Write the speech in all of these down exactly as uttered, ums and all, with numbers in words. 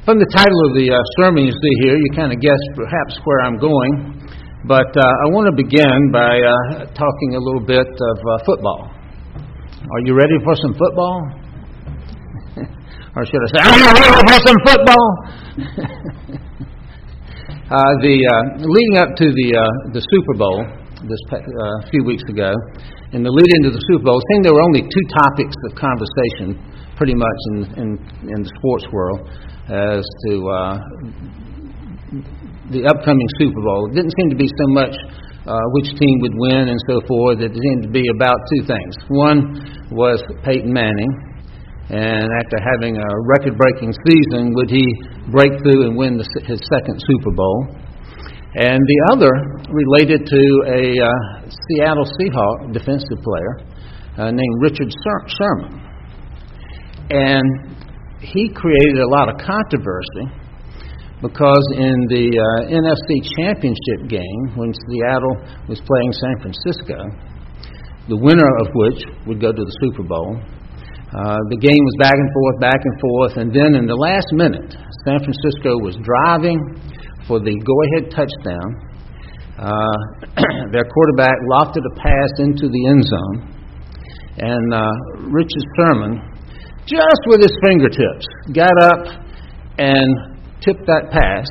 From the title of the uh, sermon you see here, you kind of guess perhaps where I'm going. But uh, I want to begin by uh, talking a little bit of uh, football. Are you ready for some football? Or should I say, are you ready for some football? uh, the uh, leading up to the uh, the Super Bowl this uh, few weeks ago, and the lead into the Super Bowl, I think there were only two topics of conversation, pretty much in in, in the sports world, as to uh, the upcoming Super Bowl. It didn't seem to be so much uh, which team would win and so forth. It seemed to be about two things. One was Peyton Manning, and after having a record-breaking season, would he break through and win the, his second Super Bowl? And the other related to a uh, Seattle Seahawks defensive player uh, named Richard Sherman. And he created a lot of controversy because in the uh, N F C Championship game, when Seattle was playing San Francisco, the winner of which would go to the Super Bowl, uh, the game was back and forth, back and forth, and then in the last minute, San Francisco was driving for the go-ahead touchdown. Uh, their quarterback lofted a pass into the end zone, and uh, Richard Sherman, just with his fingertips, got up and tipped that pass.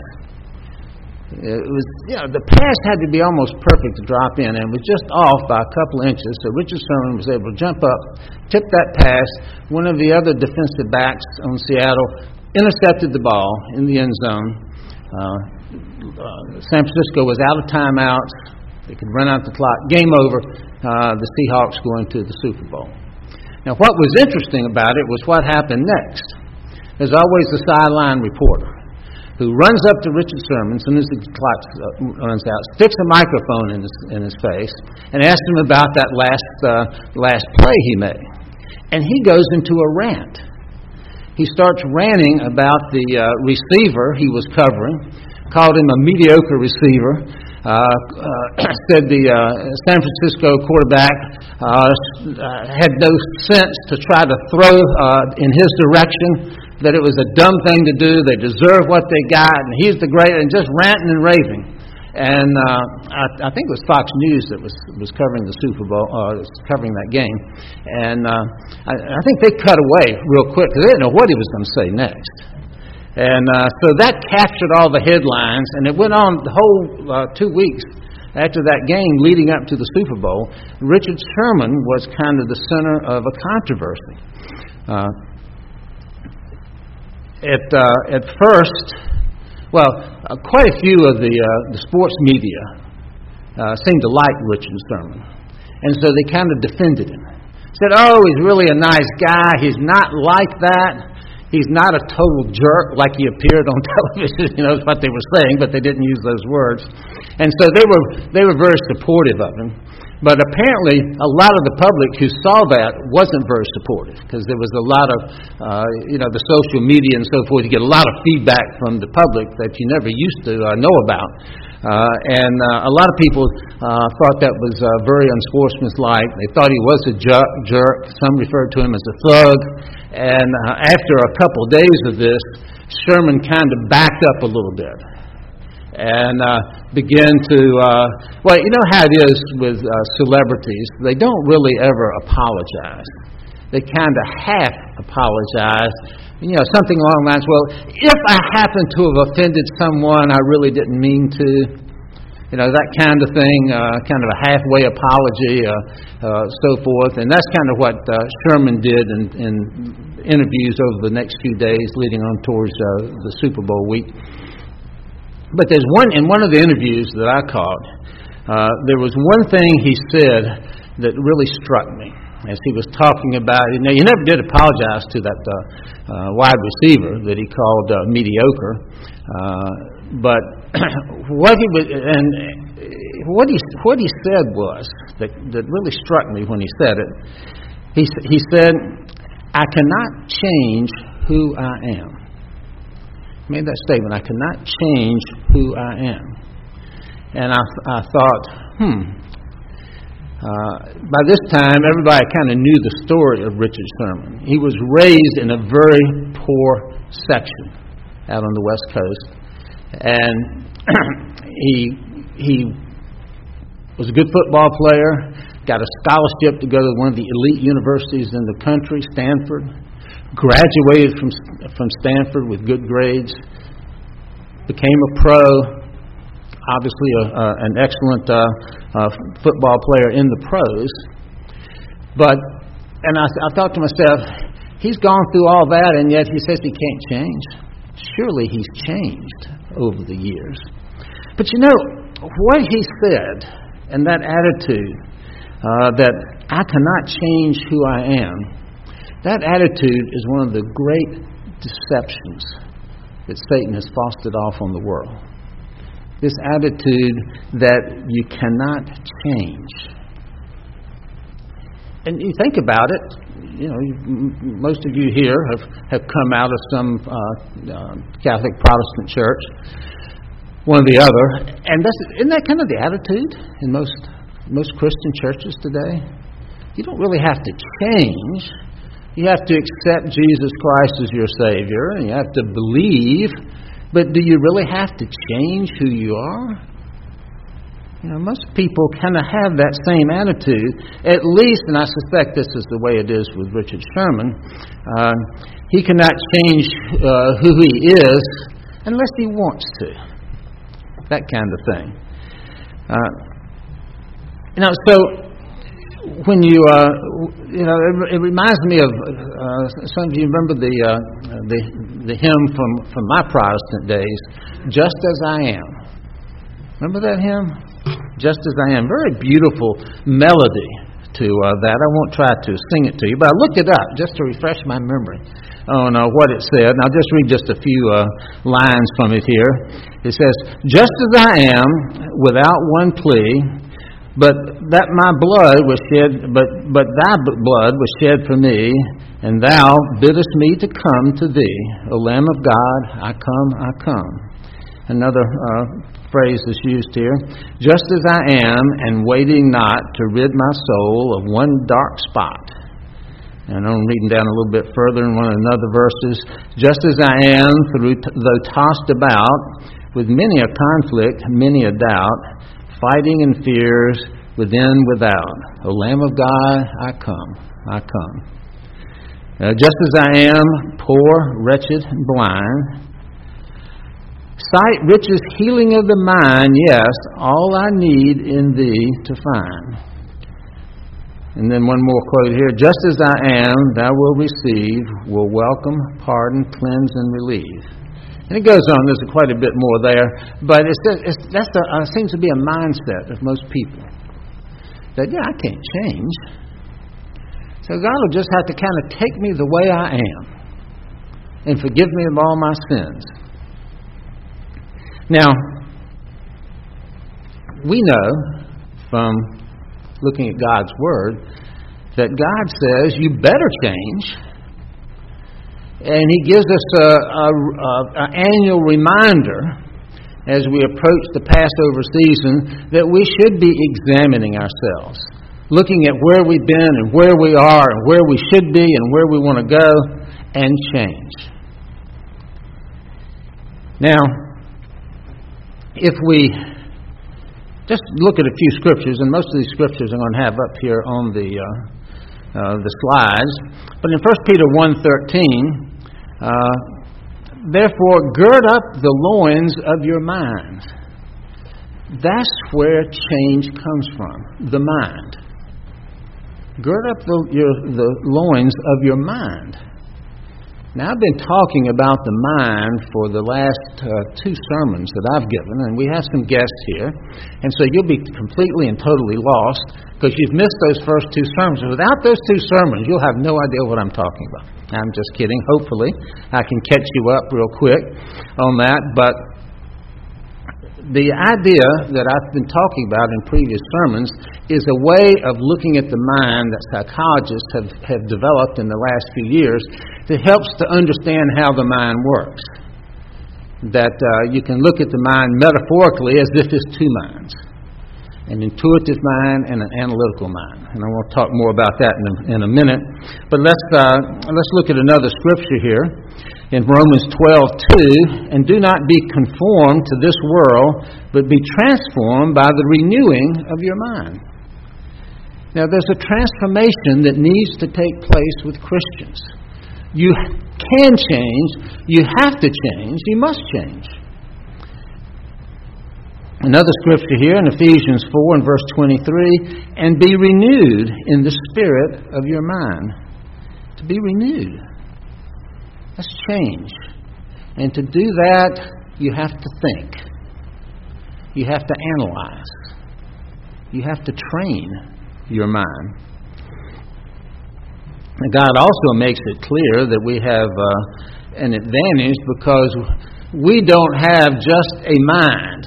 It was, you know, the pass had to be almost perfect to drop in, and was just off by a couple inches. So Richard Sherman was able to jump up, tip that pass. One of the other defensive backs on Seattle intercepted the ball in the end zone. Uh, uh, San Francisco was out of timeouts. They could run out the clock. Game over. Uh, the Seahawks going to the Super Bowl. Now, what was interesting about it was what happened next. There's always the sideline reporter who runs up to Richard Sherman as soon as the clock runs out, sticks a microphone in his, in his face, and asks him about that last uh, last play he made. And he goes into a rant. He starts ranting about the uh, receiver he was covering, called him a mediocre receiver, uh, uh, said the uh, San Francisco quarterback uh, had no sense to try to throw uh, in his direction, that it was a dumb thing to do, they deserve what they got, and he's the great, and just ranting and raving. And uh, I, I think it was Fox News that was was covering the Super Bowl, uh, covering that game. And uh, I, I think they cut away real quick because they didn't know what he was going to say next. And uh, so that captured all the headlines, and it went on the whole uh, two weeks after that game leading up to the Super Bowl. Richard Sherman was kind of the center of a controversy. Uh, at uh, at first. Well, uh, quite a few of the uh, the sports media uh, seemed to like Richard Sherman, and so they kind of defended him. Said, "Oh, he's really a nice guy. He's not like that. He's not a total jerk like he appeared on television." You know, that's what they were saying, but they didn't use those words. And so they were they were very supportive of him. But apparently, a lot of the public who saw that wasn't very supportive, because there was a lot of, uh, you know, the social media and so forth. You get a lot of feedback from the public that you never used to uh, know about. Uh, and uh, a lot of people uh, thought that was uh, very unsportsmanlike. They thought he was a jerk, jerk. Some referred to him as a thug. And uh, after a couple of days of this, Sherman kind of backed up a little bit. And uh, begin to, uh, well, you know how it is with uh, celebrities. They don't really ever apologize. They kind of half apologize. You know, something along the lines, well, if I happen to have offended someone I really didn't mean to. You know, that kind of thing, uh, kind of a halfway apology, uh, uh, so forth. And that's kind of what uh, Sherman did in, in interviews over the next few days leading on towards uh, the Super Bowl week. But there's one, in one of the interviews that I caught, uh, there was one thing he said that really struck me as he was talking about, you know, he never did apologize to that uh, uh, wide receiver that he called uh, mediocre, uh, but what he was, and what he what he said was that that really struck me when he said it. He he said, "I cannot change who I am." Made that statement, I cannot change who I am. And I, I thought, hmm, uh, by this time everybody kind of knew the story of Richard Sherman. He was raised in a very poor section out on the West Coast. And he he was a good football player, got a scholarship to go to one of the elite universities in the country, Stanford, graduated from from Stanford with good grades, became a pro, obviously a, a, an excellent uh, uh, football player in the pros. But, and I, I thought to myself, he's gone through all that, and yet he says he can't change. Surely he's changed over the years. But you know, what he said, and that attitude, uh, that I cannot change who I am, that attitude is one of the great deceptions that Satan has fostered off on the world. This attitude that you cannot change. And you think about it, you know, most of you here have, have come out of some uh, uh, Catholic Protestant church, one or the other, and that's, isn't that kind of the attitude in most most Christian churches today? You don't really have to change. You have to accept Jesus Christ as your Savior, and you have to believe, but do you really have to change who you are? You know, most people kind of have that same attitude, at least, and I suspect this is the way it is with Richard Sherman. Uh, he cannot change uh, who he is unless he wants to. That kind of thing. Uh, you know, so when you, uh, you know, it, it reminds me of uh, some of you remember the uh, the the hymn from from my Protestant days, "Just as I Am." Remember that hymn? Just as I Am. Very beautiful melody to uh, that. I won't try to sing it to you, but I looked it up just to refresh my memory on uh, what it said. And I'll just read just a few uh, lines from it here. It says, "Just as I am, without one plea, but that my blood was shed, but but thy blood was shed for me, and thou biddest me to come to thee. O Lamb of God, I come, I come." Another uh, phrase is used here. "Just as I am, and waiting not to rid my soul of one dark spot." And I'm reading down a little bit further in one of the other verses. "Just as I am, through t- though tossed about with many a conflict, many a doubt, fighting in fears within, without. O Lamb of God, I come, I come. Uh, just as I am, poor, wretched, and blind. Sight, riches, healing of the mind, yes, all I need in thee to find." And then one more quote here. "Just as I am, thou wilt receive, will welcome, pardon, cleanse, and relieve." And it goes on, there's quite a bit more there, but it's, it's, that's a, uh, seems to be a mindset of most people. That, yeah, I can't change. So God will just have to kind of take me the way I am and forgive me of all my sins. Now, we know from looking at God's Word that God says you better change. And He gives us a, a, a, an annual reminder as we approach the Passover season that we should be examining ourselves, looking at where we've been and where we are and where we should be and where we want to go, and change. Now, if we just look at a few scriptures, and most of these scriptures I'm going to have up here on the uh, uh, the slides, but in First Peter one thirteen, uh, "Therefore gird up the loins of your mind." That's where change comes from, the mind. Gird up the, your, the loins of your mind. Now, I've been talking about the mind for the last uh, two sermons that I've given, and we have some guests here, and so you'll be completely and totally lost because you've missed those first two sermons. Without those two sermons, you'll have no idea what I'm talking about. I'm just kidding. Hopefully, I can catch you up real quick on that, but the idea that I've been talking about in previous sermons is a way of looking at the mind that psychologists have, have developed in the last few years that helps to understand how the mind works. That uh, you can look at the mind metaphorically as if it's two minds, an intuitive mind and an analytical mind. And I want to talk more about that in a, in a minute. But let's uh, let's look at another scripture here. in Romans twelve two, and do not be conformed to this world, but be transformed by the renewing of your mind. Now, there's a transformation that needs to take place with Christians. You can change, you have to change, you must change. Another scripture here in Ephesians four and verse twenty-three, and be renewed in the spirit of your mind. To be renewed. That's change. And to do that, you have to think. You have to analyze. You have to train your mind. And God also makes it clear that we have uh, an advantage because we don't have just a mind.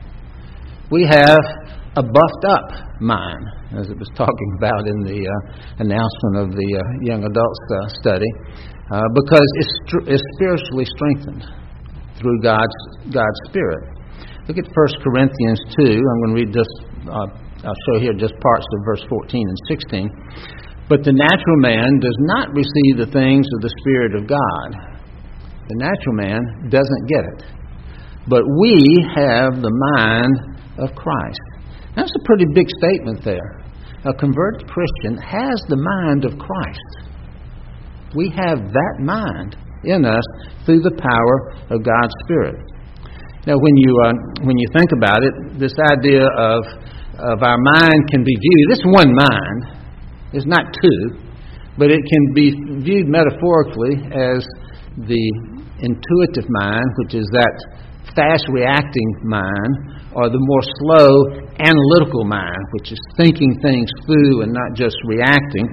We have a buffed up mind, as it was talking about in the uh, announcement of the uh, young adults uh, study, uh, because it's, str- it's spiritually strengthened through God's God's Spirit. Look at First Corinthians two. I'm going to read this. Uh, I'll show here just parts of verse fourteen and sixteen. But the natural man does not receive the things of the Spirit of God. The natural man doesn't get it. But we have the mind of Christ. That's a pretty big statement there. A converted Christian has the mind of Christ. We have that mind in us through the power of God's Spirit. Now, when you uh, when you think about it, this idea of of our mind can be viewed. It's one mind. It's not two, but it can be viewed metaphorically as the intuitive mind, which is that fast-reacting mind, or the more slow, analytical mind, which is thinking things through and not just reacting.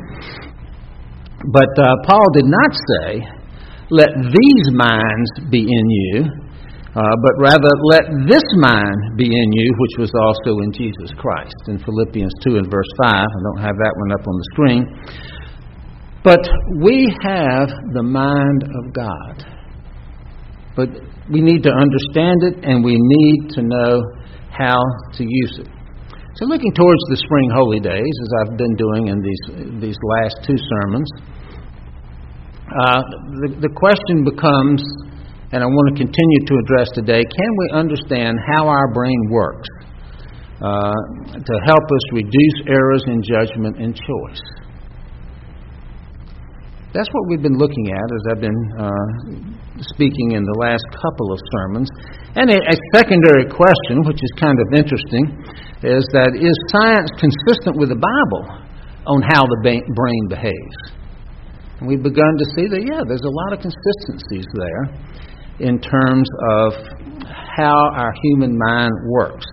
But uh, Paul did not say, let these minds be in you, uh, but rather let this mind be in you, which was also in Jesus Christ. In Philippians two and verse five, I don't have that one up on the screen. But we have the mind of God. But we need to understand it, and we need to know how to use it. So looking towards the spring holy days, as I've been doing in these these last two sermons, uh, the, the question becomes, and I want to continue to address today, can we understand how our brain works uh, to help us reduce errors in judgment and choice? That's what we've been looking at as I've been uh, speaking in the last couple of sermons. And a, a secondary question, which is kind of interesting, is that is science consistent with the Bible on how the ba- brain behaves? And we've begun to see that, yeah, there's a lot of consistencies there in terms of how our human mind works.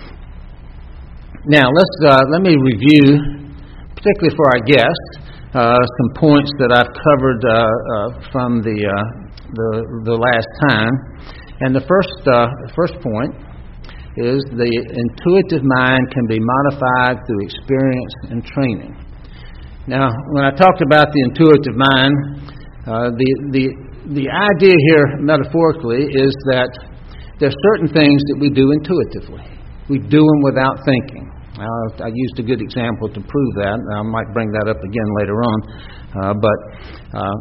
Now, let's uh, let me review, particularly for our guests, Uh, some points that I've covered uh, uh, from the, uh, the the last time, and the first uh, first point is the intuitive mind can be modified through experience and training. Now, when I talked about the intuitive mind, uh, the the the idea here metaphorically is that there are certain things that we do intuitively. We do them without thinking. Uh, I used a good example to prove that. I might bring that up again later on. Uh, but uh,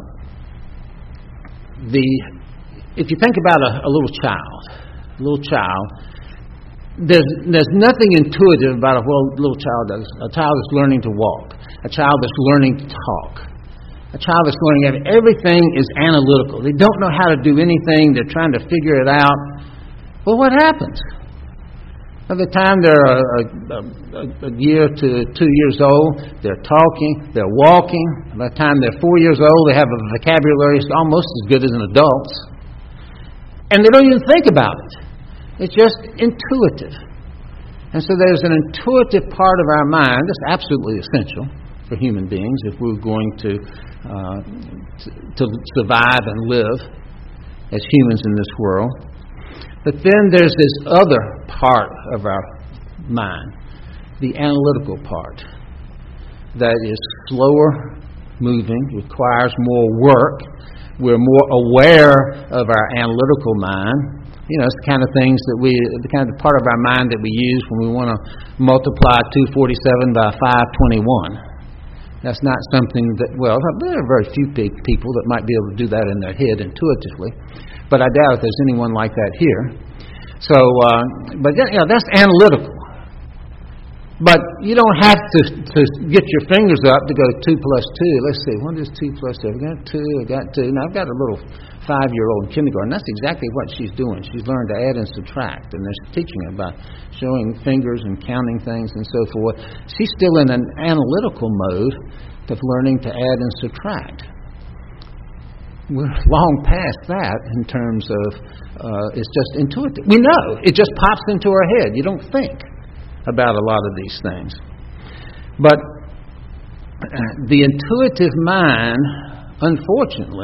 the if you think about a, a little child, a little child, there's there's nothing intuitive about a well, little child. Does. A child is learning to walk. A child is learning to talk. A child is learning everything is analytical. They don't know how to do anything. They're trying to figure it out. Well, what happens? By the time they're a, a, a year to two years old, they're talking, they're walking. By the time they're four years old, they have a vocabulary almost as good as an adult's. And they don't even think about it. It's just intuitive. And so there's an intuitive part of our mind that's absolutely essential for human beings if we're going to, uh, to, to survive and live as humans in this world. But then there's this other part of our mind, the analytical part, that is slower moving, requires more work. We're more aware of our analytical mind. You know, it's the kind of things that we, the kind of part of our mind that we use when we want to multiply two forty-seven by five twenty-one. That's not something that, well, there are very few pe- people that might be able to do that in their head intuitively, but I doubt if there's anyone like that here. So, uh, but that, you know, that's analytical. But you don't have to, to get your fingers up to go two plus two. Let's see, what is two plus two? I've got two, I've got two. Now, I've got a little five-year-old in kindergarten. That's exactly what she's doing. She's learned to add and subtract, and they're teaching her about showing fingers and counting things and so forth. She's still in an analytical mode of learning to add and subtract. We're long past that in terms of uh, it's just intuitive. We know. It just pops into our head. You don't think about a lot of these things. But the intuitive mind, unfortunately,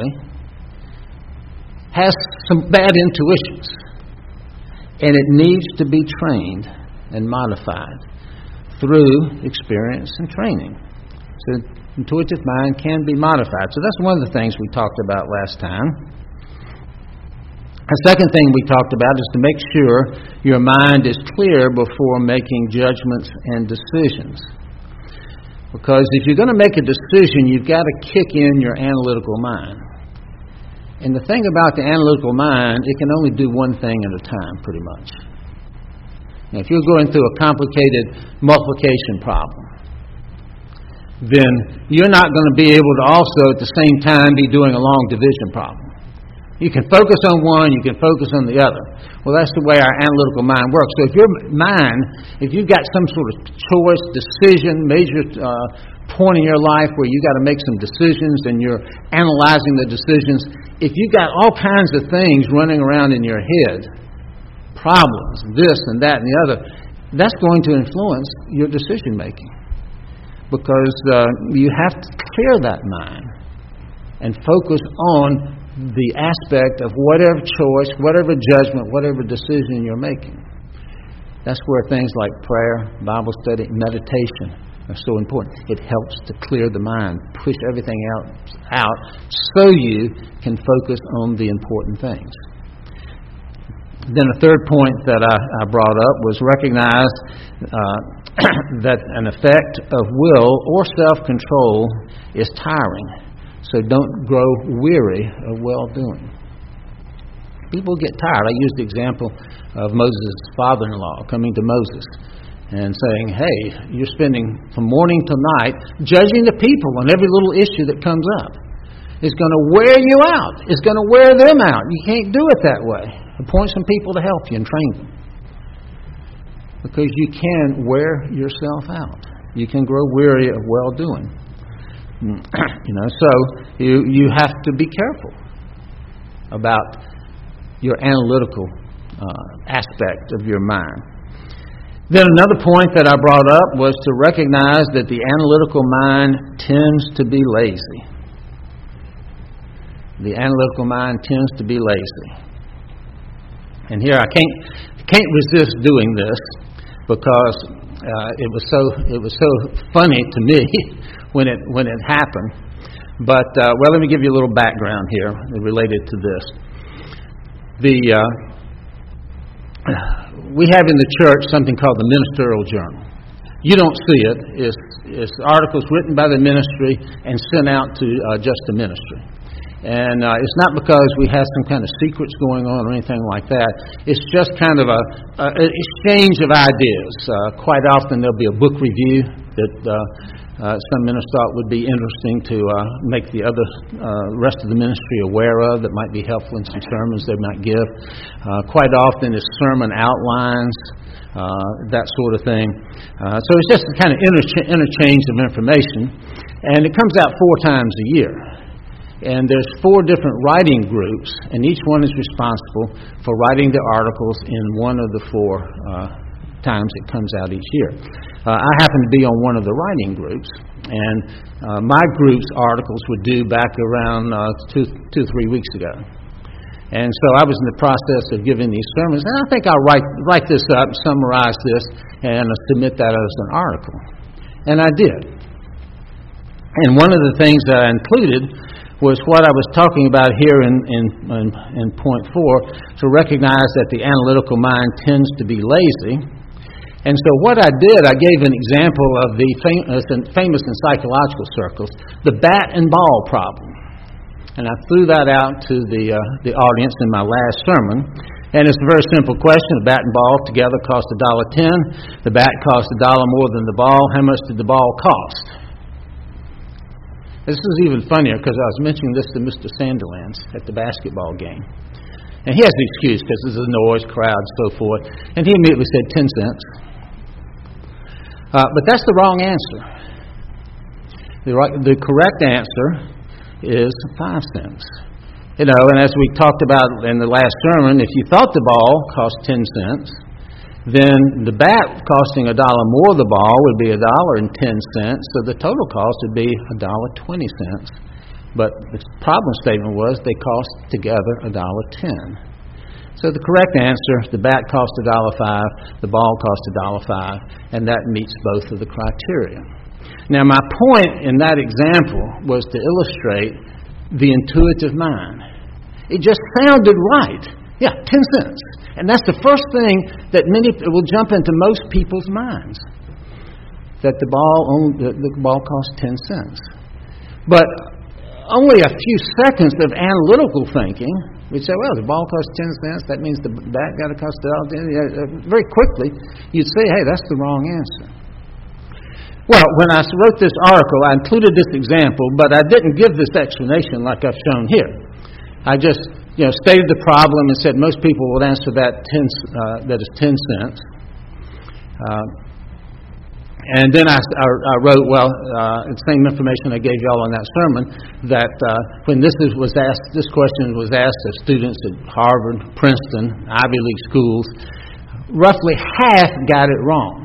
has some bad intuitions, and it needs to be trained and modified through experience and training. So intuitive mind can be modified. So that's one of the things we talked about last time. The second thing we talked about is to make sure your mind is clear before making judgments and decisions. Because if you're going to make a decision, you've got to kick in your analytical mind. And the thing about the analytical mind, it can only do one thing at a time, pretty much. Now, if you're going through a complicated multiplication problem, then you're not going to be able to also at the same time be doing a long division problem. You can focus on one, you can focus on the other. Well, that's the way our analytical mind works. So if your mind, if you've got some sort of choice, decision, major uh, point in your life where you've got to make some decisions and you're analyzing the decisions, if you've got all kinds of things running around in your head, problems, this and that and the other, that's going to influence your decision making. Because uh, you have to clear that mind and focus on the aspect of whatever choice, whatever judgment, whatever decision you're making. That's where things like prayer, Bible study, meditation are so important. It helps to clear the mind, push everything else out so you can focus on the important things. Then a third point that I, I brought up was recognize uh, that an effect of will or self-control is tiring. So don't grow weary of well-doing. People get tired. I used the example of Moses' father-in-law coming to Moses and saying, hey, you're spending from morning till night judging the people on every little issue that comes up. It's going to wear you out. It's going to wear them out. You can't do it that way. Appoint some people to help you and train them. Because you can wear yourself out. You can grow weary of well-doing. You know, so you you have to be careful about your analytical uh, aspect of your mind. Then another point that I brought up was to recognize that the analytical mind tends to be lazy. The analytical mind tends to be lazy. And here I can't can't resist doing this because uh, it was so it was so funny to me when it when it happened. But uh, well, let me give you a little background here related to this. The uh, we have in the church something called the ministerial journal. You don't see it. It's, it's articles written by the ministry and sent out to uh, just the ministry. And uh, it's not because we have some kind of secrets going on or anything like that. It's just kind of a, a an exchange of ideas. Uh, quite often there'll be a book review that uh, uh, some ministers thought would be interesting to uh, make the other uh, rest of the ministry aware of that might be helpful in some sermons they might give. Uh, quite often it's sermon outlines, uh, that sort of thing. Uh, so it's just a kind of inter- interchange of information. And it comes out four times a year. And there's four different writing groups, and each one is responsible for writing the articles in one of the four uh, times it comes out each year. Uh, I happen to be on one of the writing groups, and uh, my group's articles were due back around uh, two, two, three weeks ago. And so I was in the process of giving these sermons, and I think I'll write write this up, summarize this, and uh, submit that as an article. And I did. And one of the things that I included was what I was talking about here in, in, in, in point four, to recognize that the analytical mind tends to be lazy. And so what I did, I gave an example of the famous, famous in psychological circles, the bat and ball problem. And I threw that out to the uh, the audience in my last sermon. And it's a very simple question. A bat and ball together cost a dollar ten. The bat cost a dollar more than the ball. How much did the ball cost? This is even funnier because I was mentioning this to Mister Sanderlands at the basketball game. And he has the excuse because there's a noise, crowd, so forth. And he immediately said ten cents. Uh, but that's the wrong answer. The, right, the correct answer is five cents. You know, and as we talked about in the last sermon, if you thought the ball cost ten cents, then the bat costing a dollar more the ball would be a dollar and ten cents, so the total cost would be a dollar twenty cents. But the problem statement was they cost together a dollar ten. So the correct answer, the bat cost a dollar five, the ball cost a dollar five, and that meets both of the criteria. Now, my point in that example was to illustrate the intuitive mind. It just sounded right. Yeah, ten cents. And that's the first thing that many will jump into most people's minds, that the ball only, the ball costs ten cents. But only a few seconds of analytical thinking, we'd say, well, the ball costs ten cents, that means the bat got to cost a dollar. Very quickly, you'd say, hey, that's the wrong answer. Well, when I wrote this article, I included this example, but I didn't give this explanation like I've shown here. I just, you know, stated the problem and said most people would answer that ten, uh, that is ten cents. Uh, and then I, I, I wrote, well, uh, the same information I gave y'all in that sermon, that uh, when this is, was asked, this question was asked of students at Harvard, Princeton, Ivy League schools, roughly half got it wrong.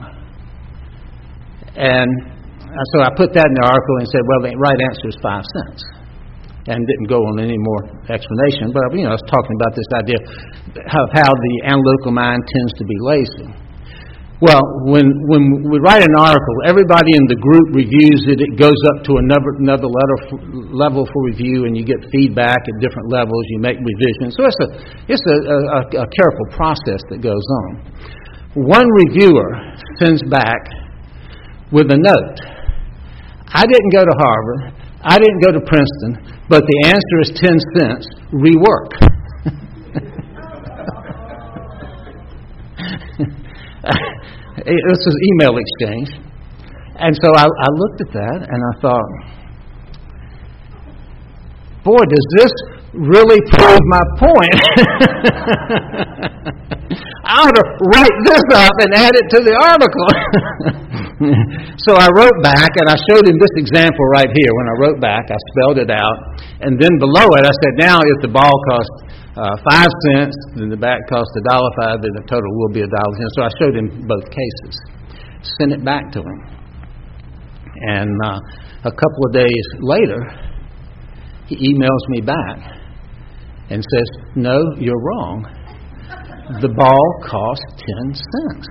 And so I put that in the article and said, well, the right answer is five cents. And didn't go on any more explanation. But, you know, I was talking about this idea of how the analytical mind tends to be lazy. Well, when when we write an article, everybody in the group reviews it. It goes up to another, another letter, level for review, and you get feedback at different levels. You make revisions. So it's a, it's a, a, a careful process that goes on. One reviewer sends back with a note. I didn't go to Harvard. I didn't go to Princeton, but the answer is ten cents. Rework. This was email exchange. And so I, I looked at that and I thought, boy, does this really prove my point? I ought to write this up and add it to the article. So I wrote back, and I showed him this example right here. When I wrote back, I spelled it out. And then below it, I said, now if the ball costs uh, five cents, then the bat costs a dollar five, then the total will be a dollar ten. So I showed him both cases. Sent it back to him. And uh, a couple of days later, he emails me back and says, no, you're wrong. The ball cost ten cents.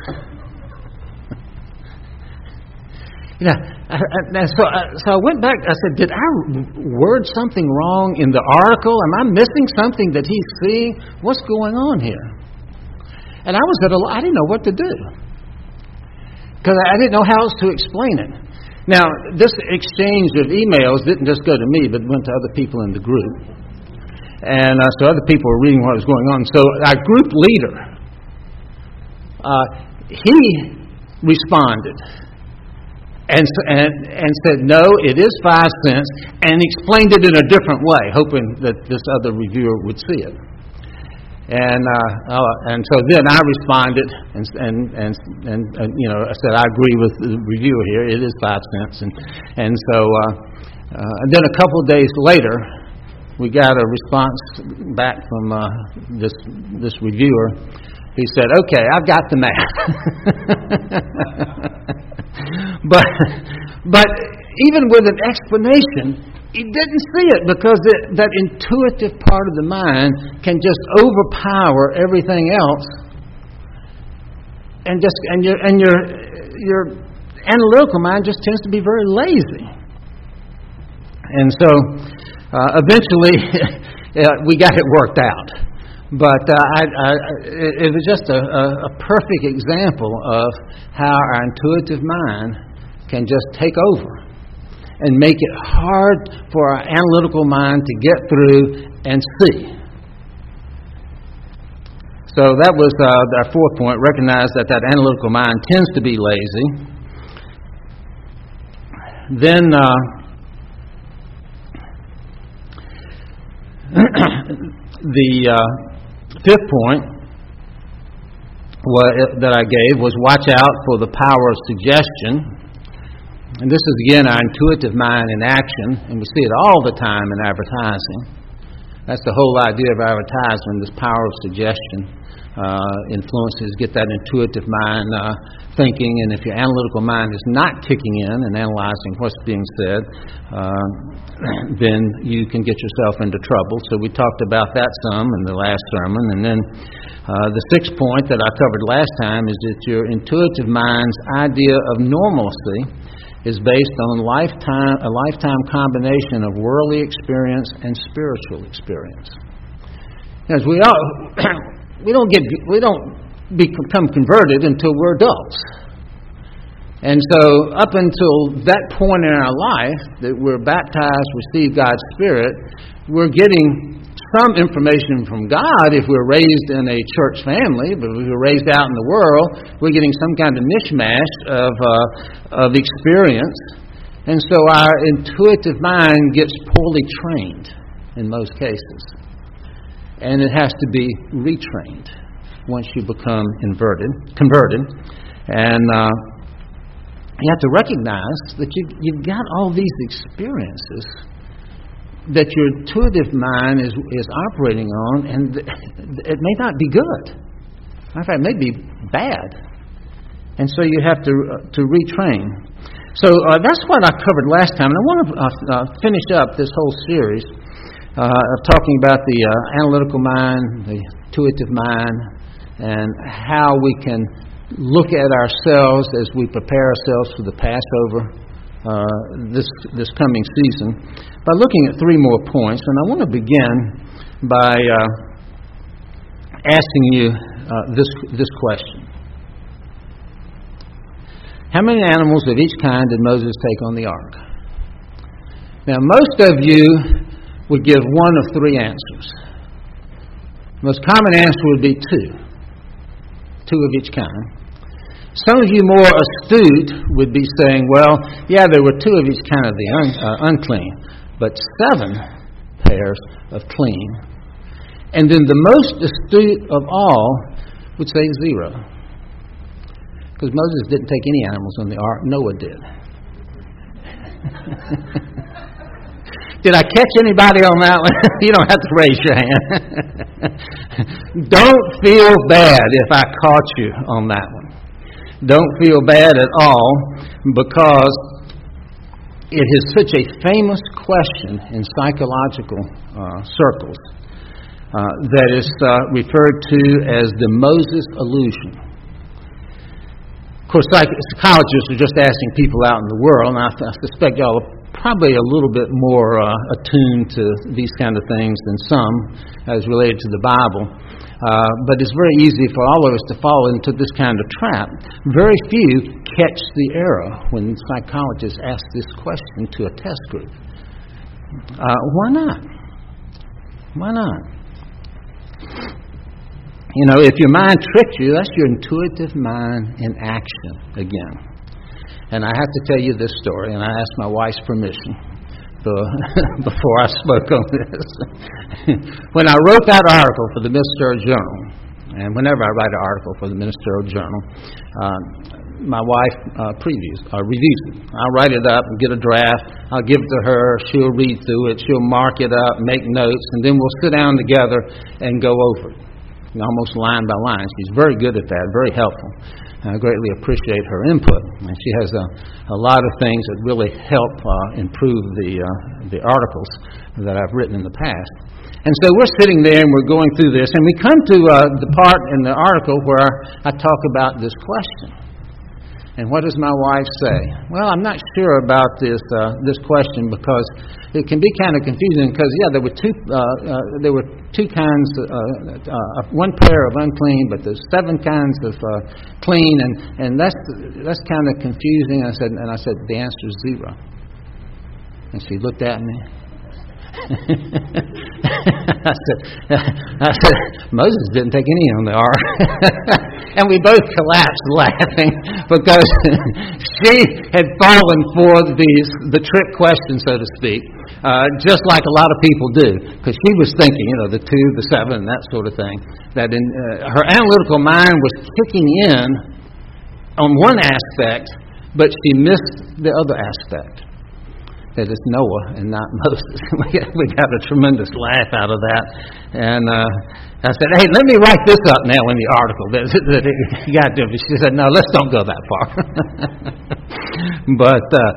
You know, I, I, so, I, so I went back. I said, did I word something wrong in the article? Am I missing something that he's seeing? What's going on here? And I was at a, I didn't know what to do because I didn't know how else to explain it. Now, this exchange of emails didn't just go to me, but went to other people in the group. And uh, so other people were reading what was going on. So our group leader, uh, he responded and, and and said, no, it is five cents, and explained it in a different way, hoping that this other reviewer would see it. And uh, uh, and so then I responded and and, and and and you know I said I agree with the reviewer here. It is five cents, and and so uh, uh, and then a couple of days later, we got a response back from uh, this this reviewer. He said, "Okay, I've got the math." but but even with an explanation, he didn't see it because it, that intuitive part of the mind can just overpower everything else, and just and your and your your analytical mind just tends to be very lazy. And so, uh, eventually, uh, we got it worked out. But uh, I, I, it, it was just a, a, a perfect example of how our intuitive mind can just take over and make it hard for our analytical mind to get through and see. So that was uh, our fourth point. Recognize that that analytical mind tends to be lazy. Then uh, the uh, fifth point was, that I gave was watch out for the power of suggestion. And this is, again, our intuitive mind in action, and we see it all the time in advertising. That's the whole idea of advertising, this power of suggestion. Uh, influences, get that intuitive mind uh, thinking, and if your analytical mind is not kicking in and analyzing what's being said, uh, then you can get yourself into trouble. So we talked about that some in the last sermon. And then uh, the sixth point that I covered last time is that your intuitive mind's idea of normalcy is based on lifetime a lifetime combination of worldly experience and spiritual experience. As we all We don't get we don't become converted until we're adults. And so up until that point in our life that we're baptized, receive God's Spirit, we're getting some information from God if we're raised in a church family, but if we're raised out in the world, we're getting some kind of mishmash of uh, of experience. And so our intuitive mind gets poorly trained in most cases. And it has to be retrained once you become inverted, converted. And uh, you have to recognize that you, you've got all these experiences that your intuitive mind is, is operating on, and it may not be good. Matter of fact, it may be bad. And so you have to, uh, to retrain. So uh, that's what I covered last time. And I want to uh, uh, finish up this whole series Uh, of talking about the uh, analytical mind, the intuitive mind, and how we can look at ourselves as we prepare ourselves for the Passover uh, this this coming season by looking at three more points. And I want to begin by uh, asking you uh, this this question: how many animals of each kind did Moses take on the ark? Now, most of you would give one of three answers. The most common answer would be two. Two of each kind. Some of you more astute would be saying, well, yeah, there were two of each kind of the un- uh, unclean, but seven pairs of clean. And then the most astute of all would say zero. Because Moses didn't take any animals on the ark. Noah did. Did I catch anybody on that one? You don't have to raise your hand. Don't feel bad if I caught you on that one. Don't feel bad at all, because it is such a famous question in psychological uh, circles uh, that is uh, referred to as the Moses illusion. Of course, psychologists are just asking people out in the world, and I, I suspect y'all are probably a little bit more uh, attuned to these kind of things than some as related to the Bible. Uh, but it's very easy for all of us to fall into this kind of trap. Very few catch the error when psychologists ask this question to a test group. Uh, why not? Why not? You know, if your mind tricked you, that's your intuitive mind in action again. And I have to tell you this story, and I asked my wife's permission before I spoke on this. When I wrote that article for the Ministerial Journal, and whenever I write an article for the Ministerial Journal, uh, my wife uh, previews, uh, reviews it. I'll write it up and get a draft. I'll give it to her. She'll read through it. She'll mark it up, make notes, and then we'll sit down together and go over it, almost line by line. She's very good at that, very helpful. I greatly appreciate her input. And she has a, a lot of things that really help uh, improve the uh, the articles that I've written in the past. And so we're sitting there and we're going through this, and we come to uh, the part in the article where I talk about this question. And what does my wife say? Well, I'm not sure about this uh, this question because it can be kind of confusing. Because yeah, there were two uh, uh, there were two kinds, uh, uh, one pair of unclean, but there's seven kinds of uh, clean, and, and that's that's kind of confusing. I said, and I said the answer is zero. And she looked at me. I said, I said, Moses didn't take any on the ark. And we both collapsed laughing because she had fallen for these, the trick question, so to speak, uh, just like a lot of people do. Because she was thinking, you know, the two, the seven, that sort of thing. That in uh, her analytical mind was kicking in on one aspect, but she missed the other aspect. That it's Noah and not Moses. We got a tremendous laugh out of that. And uh, I said, hey, let me write this up now in the article that, that you got to. She said, no, let's don't go that far. But uh,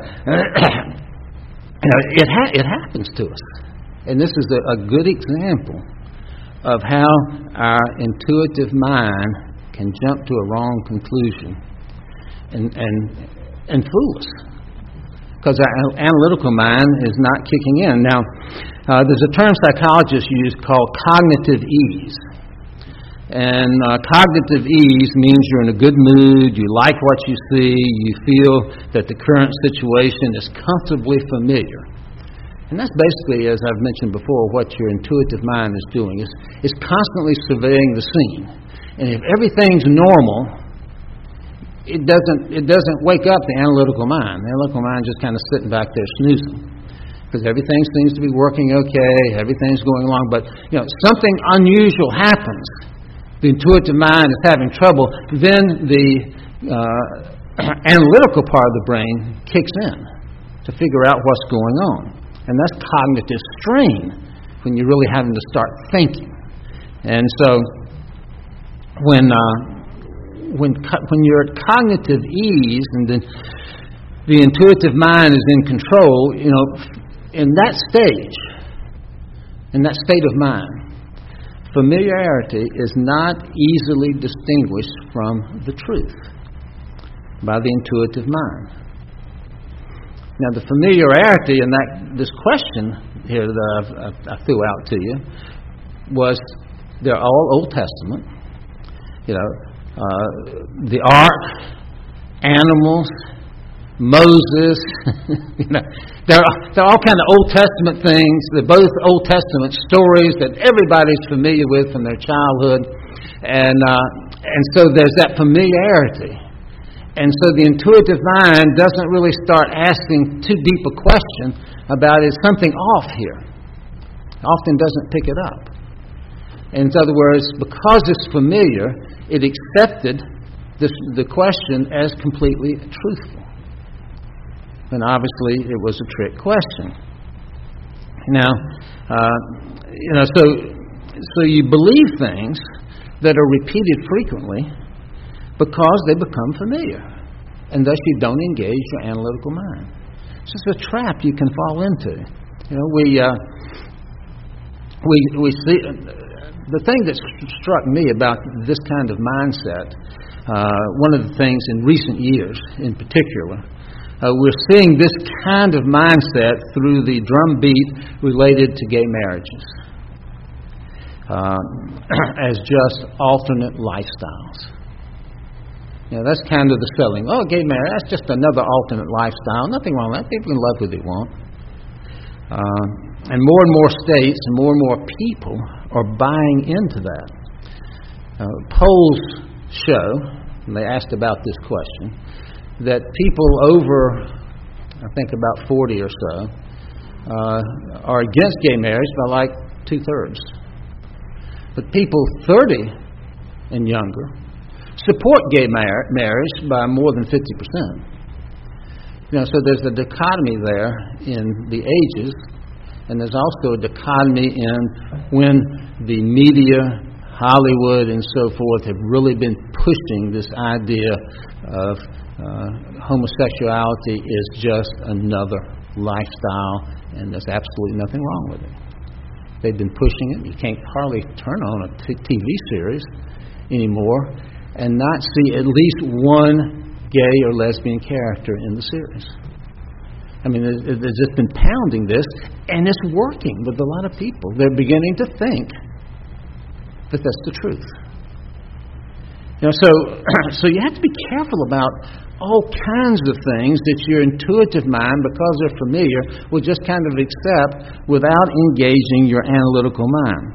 you know, it ha- it happens to us. And this is a, a good example of how our intuitive mind can jump to a wrong conclusion and and, and fool us. Because our analytical mind is not kicking in. Now, uh, there's a term psychologists use called cognitive ease. And uh, cognitive ease means you're in a good mood, you like what you see, you feel that the current situation is comfortably familiar. And that's basically, as I've mentioned before, what your intuitive mind is doing. It's, it's constantly surveying the scene. And if everything's normal, It doesn't it doesn't wake up the analytical mind. The analytical mind just kind of sitting back there snoozing. Because everything seems to be working okay, everything's going along, but you know, something unusual happens. The intuitive mind is having trouble, then the uh, analytical part of the brain kicks in to figure out what's going on. And that's cognitive strain when you're really having to start thinking. And so when uh, When when you're at cognitive ease and then the intuitive mind is in control, you know, in that stage, in that state of mind, familiarity is not easily distinguished from the truth by the intuitive mind. Now, the familiarity in that this question here that I've, I threw out to you was they're all Old Testament, you know. Uh, the ark, animals, Moses, you know, they're, they're all kind of Old Testament things. They're both Old Testament stories that everybody's familiar with from their childhood, and uh, and so there's that familiarity, and so the intuitive mind doesn't really start asking too deep a question about is something off here. Often doesn't pick it up. In other words, because it's familiar, it accepted this, the question as completely truthful. And obviously, it was a trick question. Now, uh, you know, so so you believe things that are repeated frequently because they become familiar, and thus you don't engage your analytical mind. It's just a trap you can fall into. You know, we uh, we we see. The thing that struck me about this kind of mindset, uh, one of the things in recent years in particular, uh, we're seeing this kind of mindset through the drumbeat related to gay marriages uh, as just alternate lifestyles. You know, that's kind of the selling. Oh, gay marriage, that's just another alternate lifestyle. Nothing wrong with that. People can love who they want. Uh, and more and more states and more and more people are buying into that. Uh, polls show, and they asked about this question, that people over, I think about forty or so, uh, are against gay marriage by like two-thirds. But people thirty and younger support gay mar- marriage by more than fifty percent. You know, so there's a dichotomy there in the ages. And there's also a dichotomy in when the media, Hollywood, and so forth have really been pushing this idea of uh, homosexuality is just another lifestyle, and there's absolutely nothing wrong with it. They've been pushing it. You can't hardly turn on a t- TV series anymore and not see at least one gay or lesbian character in the series. I mean, they've just been pounding this, and it's working with a lot of people. They're beginning to think that that's the truth. You know, so so you have to be careful about all kinds of things that your intuitive mind, because they're familiar, will just kind of accept without engaging your analytical mind.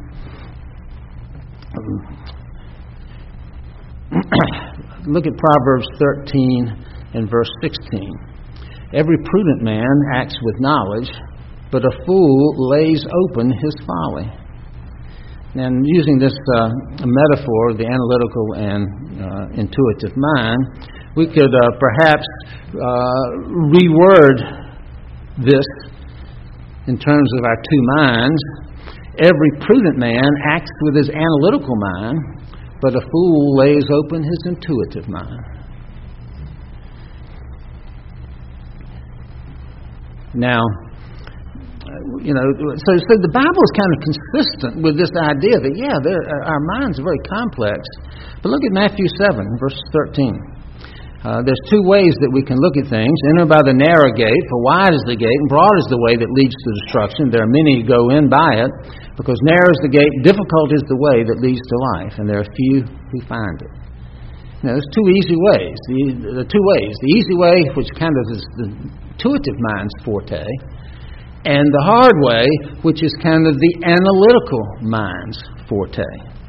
Look at Proverbs thirteen and verse sixteen. Every prudent man acts with knowledge, but a fool lays open his folly. And using this uh, metaphor, the analytical and uh, intuitive mind, we could uh, perhaps uh, reword this in terms of our two minds. Every prudent man acts with his analytical mind, but a fool lays open his intuitive mind. Now, you know, so, so the Bible is kind of consistent with this idea that, yeah, our minds are very complex. But look at Matthew seven, verse thirteen. Uh, there's two ways that we can look at things. Enter by the narrow gate, for wide is the gate, and broad is the way that leads to destruction. There are many who go in by it, because narrow is the gate, difficult is the way that leads to life, and there are few who find it. Now, there's two easy ways. The, the two ways. The easy way, which kind of is the intuitive mind's forte, and the hard way, which is kind of the analytical mind's forte.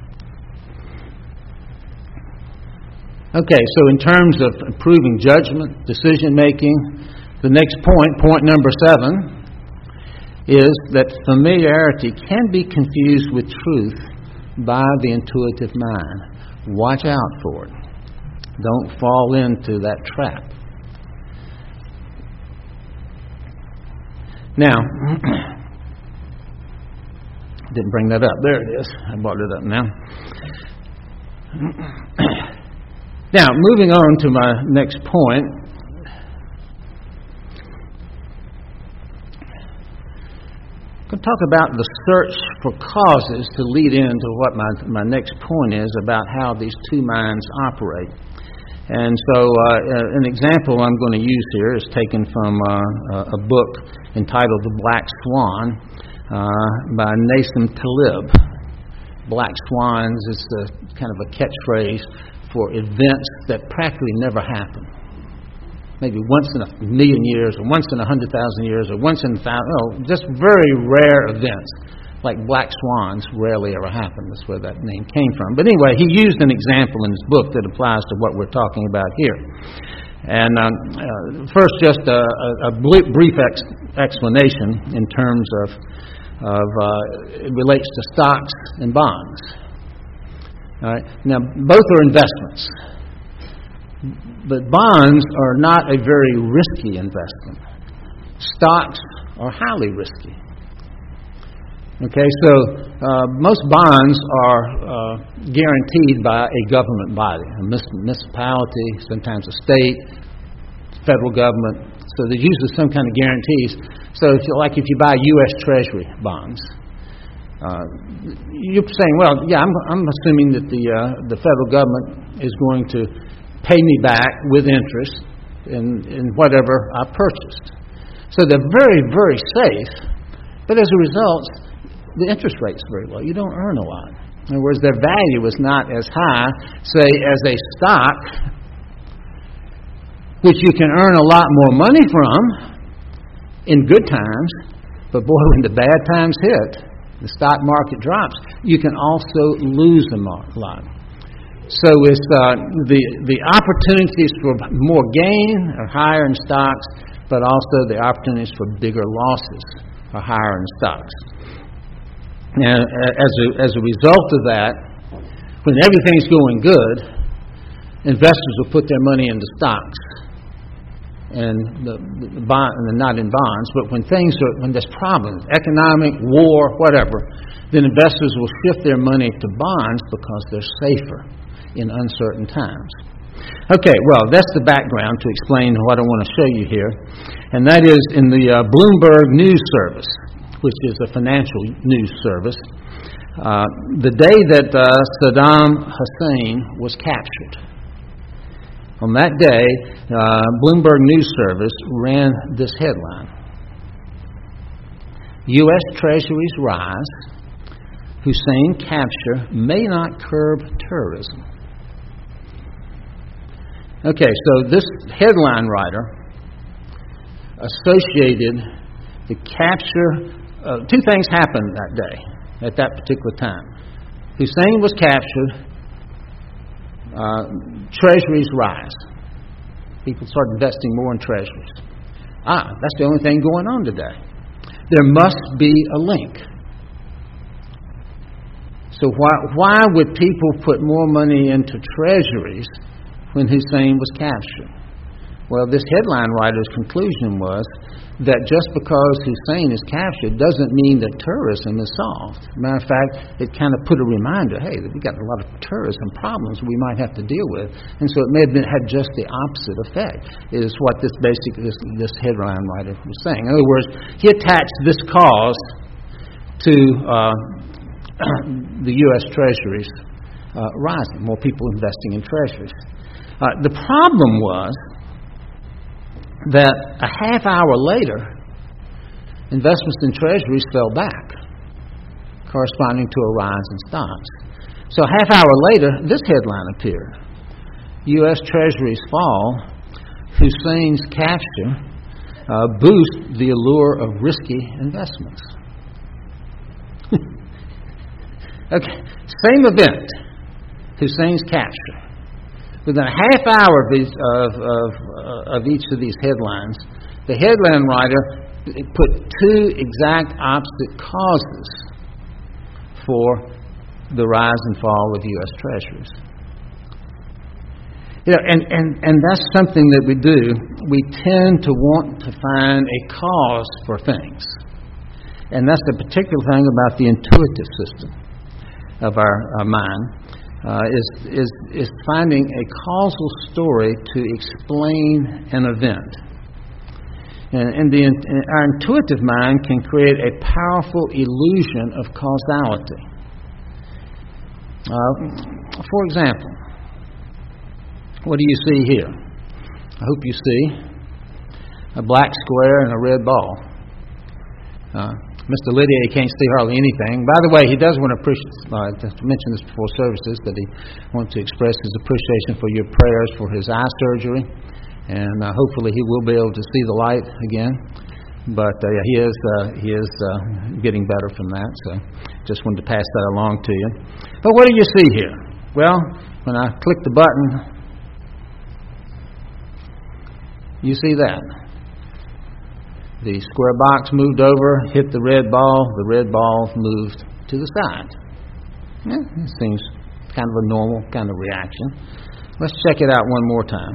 Okay, so in terms of improving judgment, decision-making, the next point, point number seven, is that familiarity can be confused with truth by the intuitive mind. Watch out for it. Don't fall into that trap. Now, didn't bring that up. There it is. I brought it up now. Now, moving on to my next point. I'm going to talk about the search for causes to lead into what my, my next point is about how these two minds operate. And so uh, an example I'm going to use here is taken from uh, a book entitled The Black Swan uh, by Nassim Taleb. Black swans is a, kind of a catchphrase for events that practically never happen. Maybe once in a million years, or once in a hundred thousand years, or once in a thousand, oh, just very rare events. Like black swans rarely ever happen. That's where that name came from. But anyway, he used an example in his book that applies to what we're talking about here. And um, uh, first, just a, a brief ex- explanation in terms of, of uh, it relates to stocks and bonds. All right. Now, both are investments. But bonds are not a very risky investment. Stocks are highly risky. Okay, so uh, most bonds are uh, guaranteed by a government body, a municipality, sometimes a state, federal government. So there's usually some kind of guarantees. So if you like, if you buy U S Treasury bonds, uh, you're saying, well, yeah, I'm, I'm assuming that the uh, the federal government is going to pay me back with interest in, in whatever I purchased. So they're very, very safe. But as a result, the interest rate's very low. You don't earn a lot. In other words, their value is not as high, say, as a stock, which you can earn a lot more money from in good times. But boy, when the bad times hit, the stock market drops, you can also lose a lot. So it's uh, the the opportunities for more gain are higher in stocks, but also the opportunities for bigger losses are higher in stocks. And as a, as a result of that, when everything's going good, investors will put their money into stocks and the, the bond, and not in bonds. But when things are, when there's problems, economic, war, whatever, then investors will shift their money to bonds because they're safer in uncertain times. Okay, well, that's the background to explain what I want to show you here, and that is in the uh, Bloomberg News Service, which is a financial news service, uh, the day that uh, Saddam Hussein was captured. On that day, uh, Bloomberg News Service ran this headline: U S Treasuries rise, Hussein capture may not curb terrorism. Okay, so this headline writer associated the capture, uh, two things happened that day, at that particular time. Hussein was captured, uh, treasuries rise. People started investing more in treasuries. Ah, that's the only thing going on today. There must be a link. So why, why would people put more money into treasuries when Hussein was captured? Well, this headline writer's conclusion was that just because Hussein is captured doesn't mean that terrorism is solved. Matter of fact, it kind of put a reminder, hey, we've got a lot of terrorism problems we might have to deal with. And so it may have been, had just the opposite effect, is what this basic this, this headline writer was saying. In other words, he attached this cause to uh, the U S Treasuries uh, rising, more people investing in treasuries. Uh, the problem was that a half hour later, investments in treasuries fell back, corresponding to a rise in stocks. So a half hour later, this headline appeared: U S Treasuries fall, Hussein's capture uh, boosts the allure of risky investments. Okay, same event, Hussein's capture. Within a half hour of, these, of, of, uh, of each of these headlines, the headline writer put two exact opposite causes for the rise and fall of U S Treasuries. You know, and, and, and that's something that we do. We tend to want to find a cause for things. And that's the particular thing about the intuitive system of our, our mind. Uh, is, is, is finding a causal story to explain an event. And, and the, our intuitive mind can create a powerful illusion of causality. Uh, for example, what do you see here? I hope you see a black square and a red ball. Uh, Mister Lydia, he can't see hardly anything. By the way, he does want to, uh, to mention this before services, that he wants to express his appreciation for your prayers for his eye surgery, and uh, hopefully he will be able to see the light again. But uh, he is uh, he is uh, getting better from that, so just wanted to pass that along to you. But what do you see here? Well, when I click the button, you see that. The square box moved over, hit the red ball, the red ball moved to the side. Yeah, it seems kind of a normal kind of reaction. Let's check it out one more time.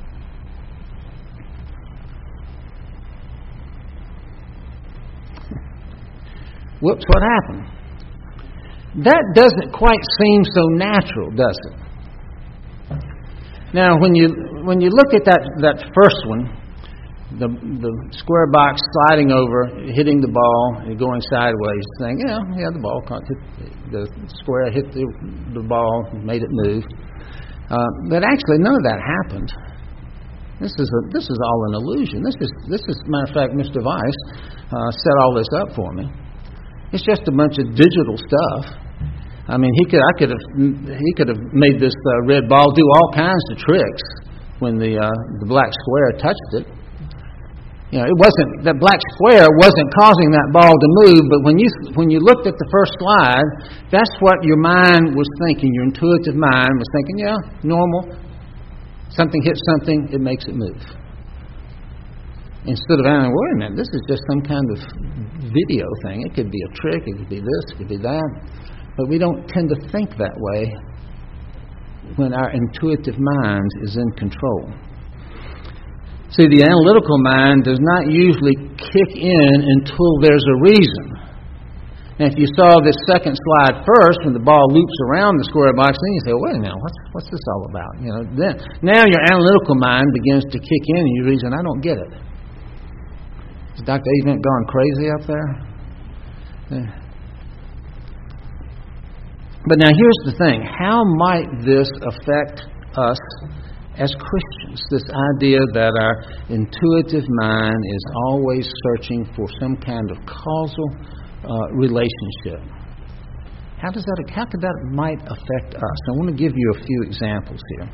Whoops, what happened? That doesn't quite seem so natural, does it? Now, when you when you look at that, that first one, The, the square box sliding over, hitting the ball, and going sideways, saying, yeah, yeah, the ball caught hit, the square hit the, the ball, made it move. Uh, but actually, none of that happened. This is a, this is all an illusion. This is this is, matter of fact, Mister Weiss uh, set all this up for me. It's just a bunch of digital stuff. I mean, he could I could have he could have made this uh, red ball do all kinds of tricks when the uh, the black square touched it. You know, it wasn't, that black square wasn't causing that ball to move, but when you when you looked at the first slide, that's what your mind was thinking. Your intuitive mind was thinking, yeah, normal. Something hits something, it makes it move. Instead of, wait a minute, this is just some kind of video thing. It could be a trick, it could be this, it could be that. But we don't tend to think that way when our intuitive mind is in control. See, the analytical mind does not usually kick in until there's a reason. And if you saw this second slide first, when the ball loops around the square box, then you say, wait a minute, what's, what's this all about? You know, then now your analytical mind begins to kick in and you reason, I don't get it. Is Doctor Avent gone crazy up there? Yeah. But now here's the thing. How might this affect us as Christians, this idea that our intuitive mind is always searching for some kind of causal uh, relationship. How does that? How could that might affect us? I want to give you a few examples here.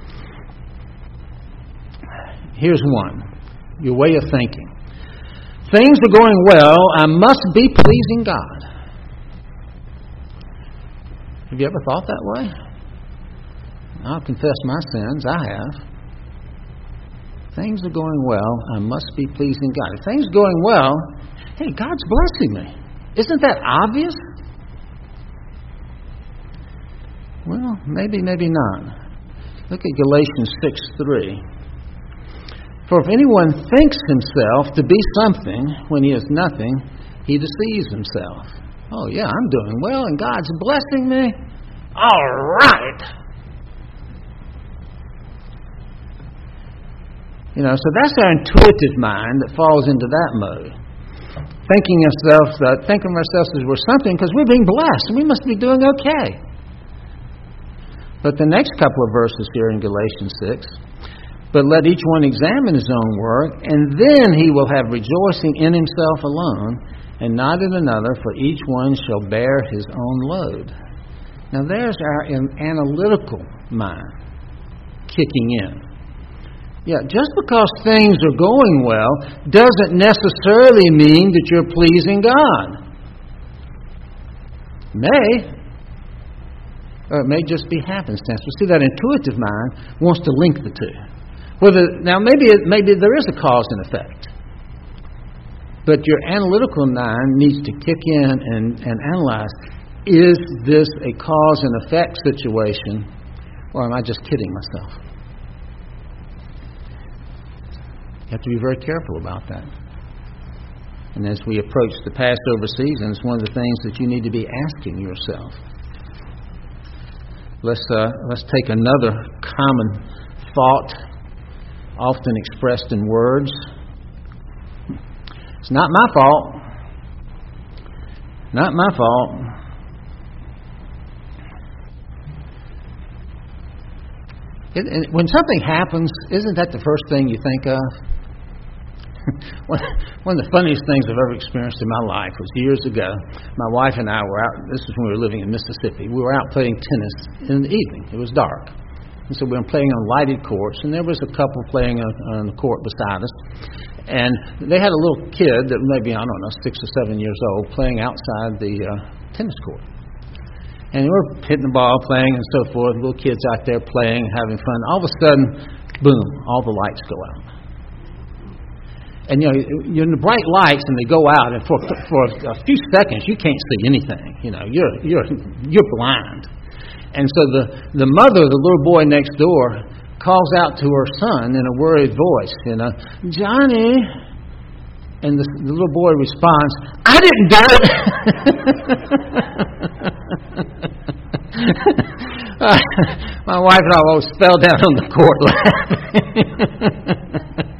Here's one. Your way of thinking. Things are going well. I must be pleasing God. Have you ever thought that way? I'll confess my sins. I have. Things are going well. I must be pleasing God. If things are going well, hey, God's blessing me. Isn't that obvious? Well, maybe, maybe not. Look at Galatians six three. For if anyone thinks himself to be something when he is nothing, he deceives himself. Oh, yeah, I'm doing well and God's blessing me. All right. You know, so that's our intuitive mind that falls into that mode. Thinking ourselves, uh, thinking of ourselves as we're something because we're being blessed and we must be doing okay. But the next couple of verses here in Galatians six, but let each one examine his own work, and then he will have rejoicing in himself alone, and not in another, for each one shall bear his own load. Now there's our analytical mind kicking in. Yeah, just because things are going well doesn't necessarily mean that you're pleasing God. It may. Or it may just be happenstance. But see, that intuitive mind wants to link the two. Whether now maybe it, maybe there is a cause and effect, but your analytical mind needs to kick in and, and analyze: is this a cause and effect situation, or am I just kidding myself? You have to be very careful about that. And as we approach the Passover season, it's one of the things that you need to be asking yourself. Let's uh, let's take another common thought, often expressed in words. It's not my fault. Not my fault. It, it, when something happens, isn't that the first thing you think of? One of the funniest things I've ever experienced in my life was years ago. My wife and I were out, this is when we were living in Mississippi. We were out playing tennis in the evening. It was dark. And so we were playing on lighted courts, and there was a couple playing on the court beside us. And they had a little kid that maybe, I don't know, six or seven years old, playing outside the uh, tennis court. And we were hitting the ball, playing, and so forth. Little kids out there playing, having fun. All of a sudden, boom, all the lights go out. And, you know, you're in the bright lights, and they go out, and for for a few seconds, you can't see anything. You know, you're you're you're blind. And so the, the mother of the little boy next door calls out to her son in a worried voice, you know, Johnny. And the, the little boy responds, I didn't do it. uh, my wife and I almost fell down on the court laughing.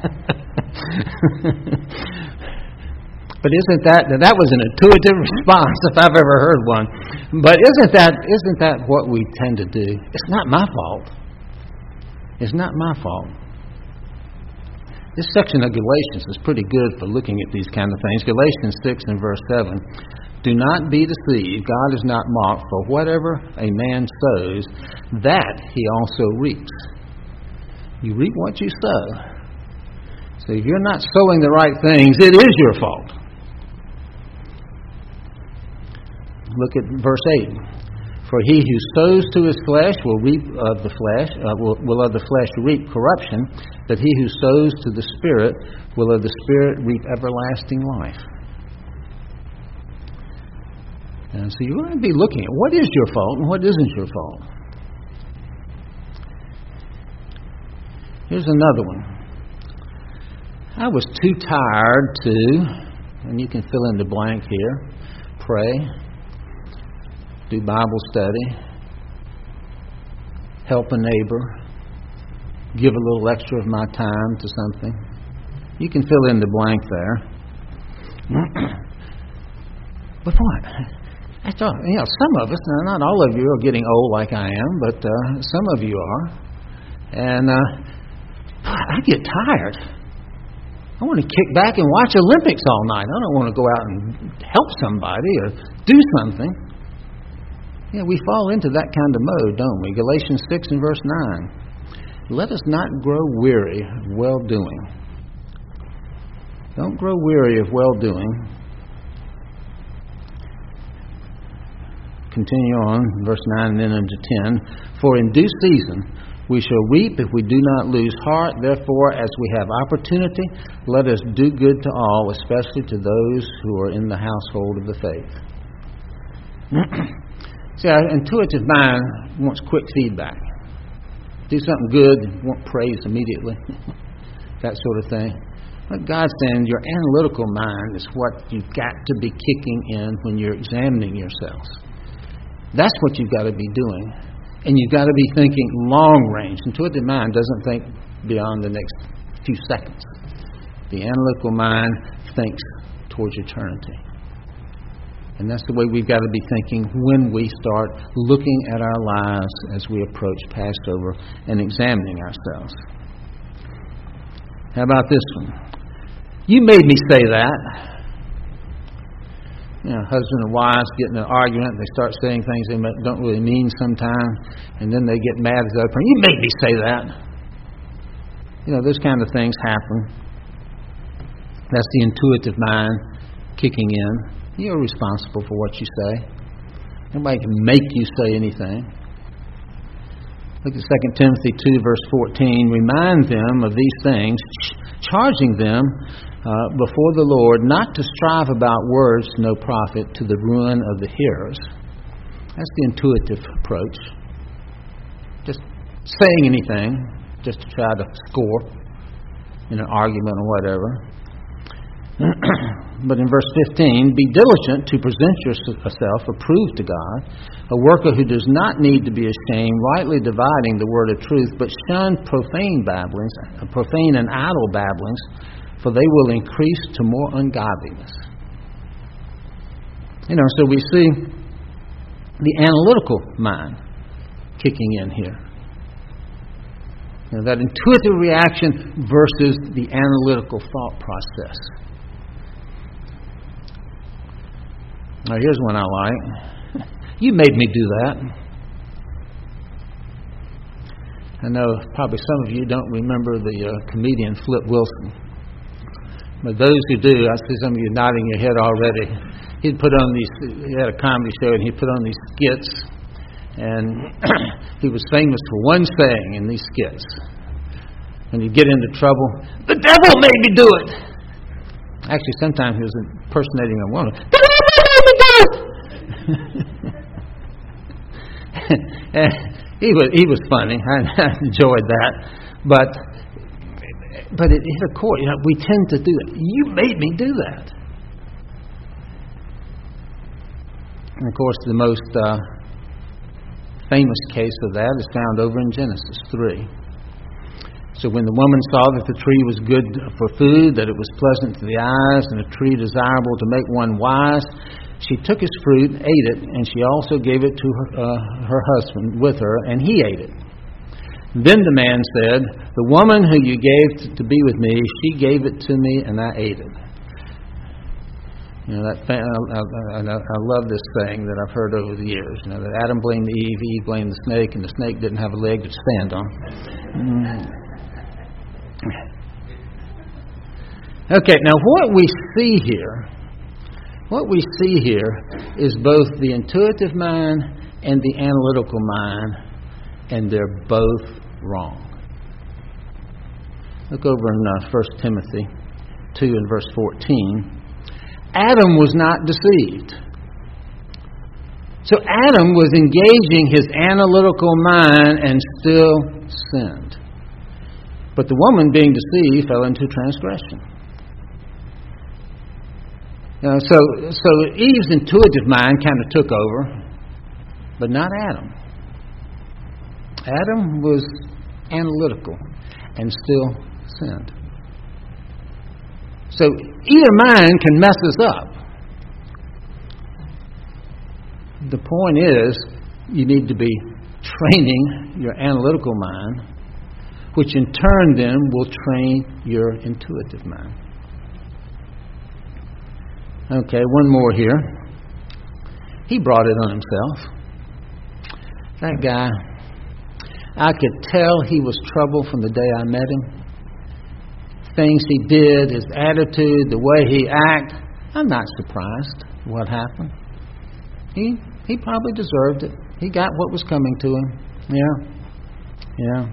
But isn't that that was an intuitive response if I've ever heard one? But isn't that isn't that what we tend to do? It's not my fault. It's not my fault. This section of Galatians is pretty good for looking at these kind of things. Galatians six and verse seven. Do not be deceived. God is not mocked, for whatever a man sows, that he also reaps. You reap what you sow. So if you're not sowing the right things, it is your fault. Look at verse eight. For he who sows to his flesh will reap of the flesh, uh, will, will of the flesh reap corruption, but he who sows to the Spirit will of the Spirit reap everlasting life. And so you're going to be looking at what is your fault and what isn't your fault. Here's another one. I was too tired to, and you can fill in the blank here, pray, do Bible study, help a neighbor, give a little extra of my time to something. You can fill in the blank there. But what? That's all. You know, some of us, now not all of you are getting old like I am, but uh, some of you are, And uh, I get tired. I want to kick back and watch Olympics all night. I don't want to go out and help somebody or do something. Yeah, we fall into that kind of mode, don't we? Galatians six and verse nine. Let us not grow weary of well-doing. Don't grow weary of well-doing. Continue on, verse nine and then into ten. For in due season we shall reap if we do not lose heart. Therefore, as we have opportunity, let us do good to all, especially to those who are in the household of the faith. See, our intuitive mind wants quick feedback. Do something good, want praise immediately. That sort of thing. But God's saying your analytical mind is what you've got to be kicking in when you're examining yourselves. That's what you've got to be doing. And you've got to be thinking long range. Intuitive mind doesn't think beyond the next few seconds. The analytical mind thinks towards eternity. And that's the way we've got to be thinking when we start looking at our lives as we approach Passover and examining ourselves. How about this one? You made me say that. You know, husband and wives get in an argument. They start saying things they don't really mean sometimes. And then they get mad at the other person. You made me say that. You know, those kind of things happen. That's the intuitive mind kicking in. You're responsible for what you say. Nobody can make you say anything. Look at Second Timothy two, verse fourteen. Remind them of these things, charging them uh, before the Lord not to strive about words to no profit, to the ruin of the hearers. That's the intuitive approach. Just saying anything, just to try to score in an argument or whatever. But in verse fifteen, be diligent to present yourself approved to God, a worker who does not need to be ashamed, rightly dividing the word of truth, but shun profane babblings, profane and idle babblings, for they will increase to more ungodliness. You know, so we see the analytical mind kicking in here. You know, that intuitive reaction versus the analytical thought process. Now, here's one I like. You made me do that. I know probably some of you don't remember the uh, comedian Flip Wilson. But those who do, I see some of you nodding your head already. He'd put on these, he had a comedy show and he'd put on these skits. And he was famous for one saying in these skits. When he'd get into trouble, the devil made me do it. Actually, sometimes he was impersonating a woman. The devil made me do it! he was he was funny. I, I enjoyed that. But but it hit a chord. You know, we tend to do that. You made me do that. And of course, the most uh, famous case of that is found over in Genesis three. So when the woman saw that the tree was good for food, that it was pleasant to the eyes, and a tree desirable to make one wise, she took its fruit, ate it, and she also gave it to her, uh, her husband with her, and he ate it. Then the man said, the woman who you gave to be with me, she gave it to me, and I ate it. You know, that I, I, I love this saying that I've heard over the years. You know, that Adam blamed Eve, Eve blamed the snake, and the snake didn't have a leg to stand on. Mm. Okay, now what we see here, what we see here is both the intuitive mind and the analytical mind, and they're both wrong. Look over in uh, First Timothy two and verse fourteen. Adam was not deceived. So Adam was engaging his analytical mind and still sinned. But the woman, being deceived, fell into transgression. You know, so, so Eve's intuitive mind kind of took over, but not Adam. Adam was analytical and still sinned. So either mind can mess us up. The point is, you need to be training your analytical mind which in turn then will train your intuitive mind. Okay, one more here. He brought it on himself. That guy, I could tell he was trouble from the day I met him. Things he did, his attitude, the way he acted, I'm not surprised what happened. He he probably deserved it. He got what was coming to him. Yeah. Yeah.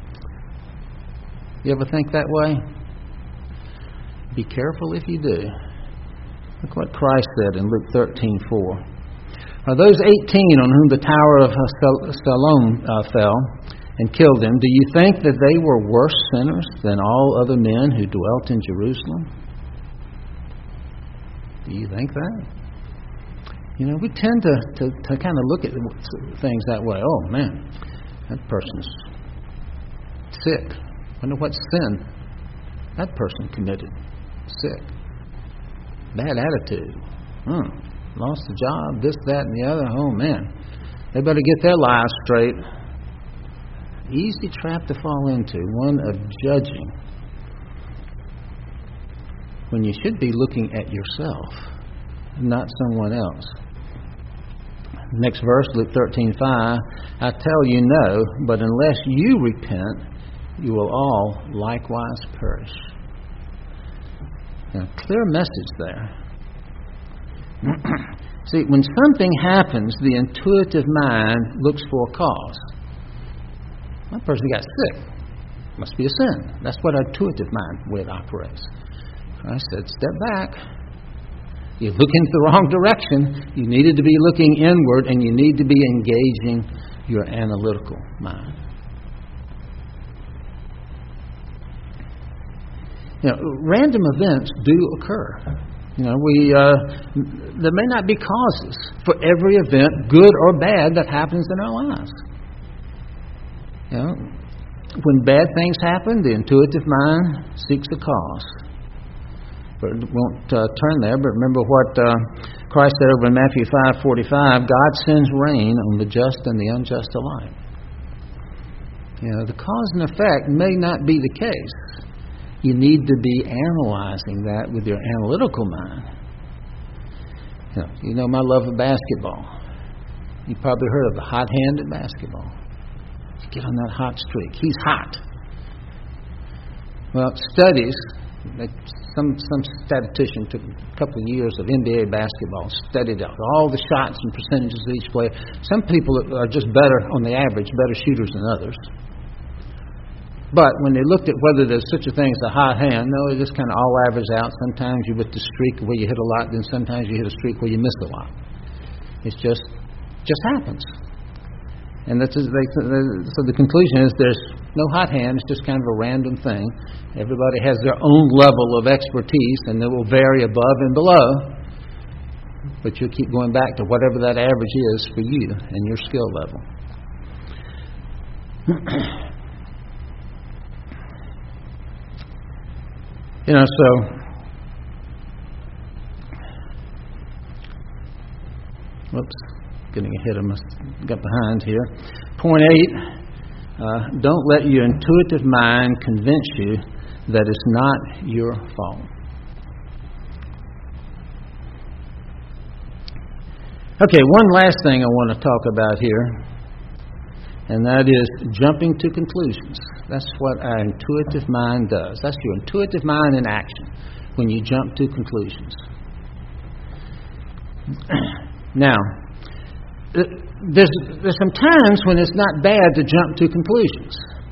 You ever think that way? Be careful if you do. Look what Christ said in Luke thirteen four. Are those eighteen on whom the tower of Siloam uh, fell and killed them, do you think that they were worse sinners than all other men who dwelt in Jerusalem? Do you think that? You know, we tend to, to, to kind of look at things that way. Oh, man, that person's sick. I wonder what sin that person committed. Sick. Bad attitude. Hmm. Lost the job, this, that, and the other. Oh, man. They better get their lives straight. Easy trap to fall into, one of judging, when you should be looking at yourself, not someone else. Next verse, Luke thirteen five. I tell you no, but unless you repent, you will all likewise perish. Now, clear message there. See, when something happens, the intuitive mind looks for a cause. That person got sick. Must be a sin. That's what our intuitive mind way it operates. Christ said, step back. You're looking the wrong direction. You needed to be looking inward, and you need to be engaging your analytical mind. You know, random events do occur. You know, we uh, there may not be causes for every event, good or bad, that happens in our lives. You know, when bad things happen, the intuitive mind seeks a cause. But we won't uh, turn there. But remember what uh, Christ said over in Matthew five forty-five: God sends rain on the just and the unjust alike. You know, the cause and effect may not be the case. You need to be analyzing that with your analytical mind. You know, you know my love of basketball. You've probably heard of the hot hand in basketball. You get on that hot streak. He's hot. Well, studies, some some statistician took a couple of years of N B A basketball, studied out all the shots and percentages of each player. Some people are just better, on the average, better shooters than others. But when they looked at whether there's such a thing as a hot hand, no, it just kind of all average out. Sometimes you hit the streak where you hit a lot, then sometimes you hit a streak where you miss a lot. It's just just happens. And that's they, so the conclusion is there's no hot hand. It's just kind of a random thing. Everybody has their own level of expertise, and it will vary above and below. But you'll keep going back to whatever that average is for you and your skill level. You know, so whoops, getting ahead of my, got behind here. Point eight, uh, don't let your intuitive mind convince you that it's not your fault. Okay, one last thing I want to talk about here, and that is jumping to conclusions. That's what our intuitive mind does. That's your intuitive mind in action, when you jump to conclusions. Now, there's, there's some times when it's not bad to jump to conclusions.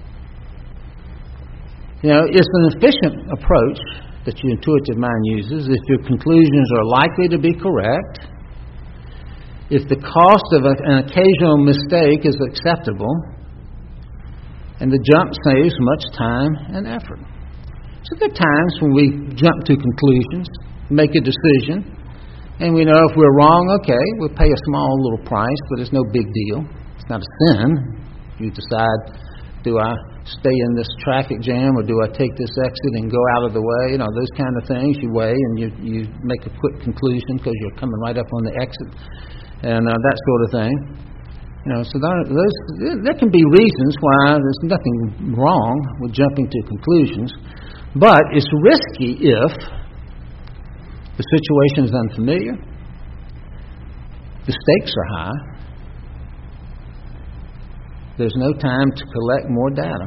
You know, it's an efficient approach that your intuitive mind uses if your conclusions are likely to be correct, if the cost of a, an occasional mistake is acceptable, and the jump saves much time and effort. So there are times when we jump to conclusions, make a decision, and we know if we're wrong, okay, we'll pay a small little price, but it's no big deal. It's not a sin. You decide, do I stay in this traffic jam or do I take this exit and go out of the way? You know, those kind of things you weigh and you, you make a quick conclusion because you're coming right up on the exit and uh, that sort of thing. You know, so there, those, there can be reasons why there's nothing wrong with jumping to conclusions, but it's risky if the situation is unfamiliar, the stakes are high, there's no time to collect more data.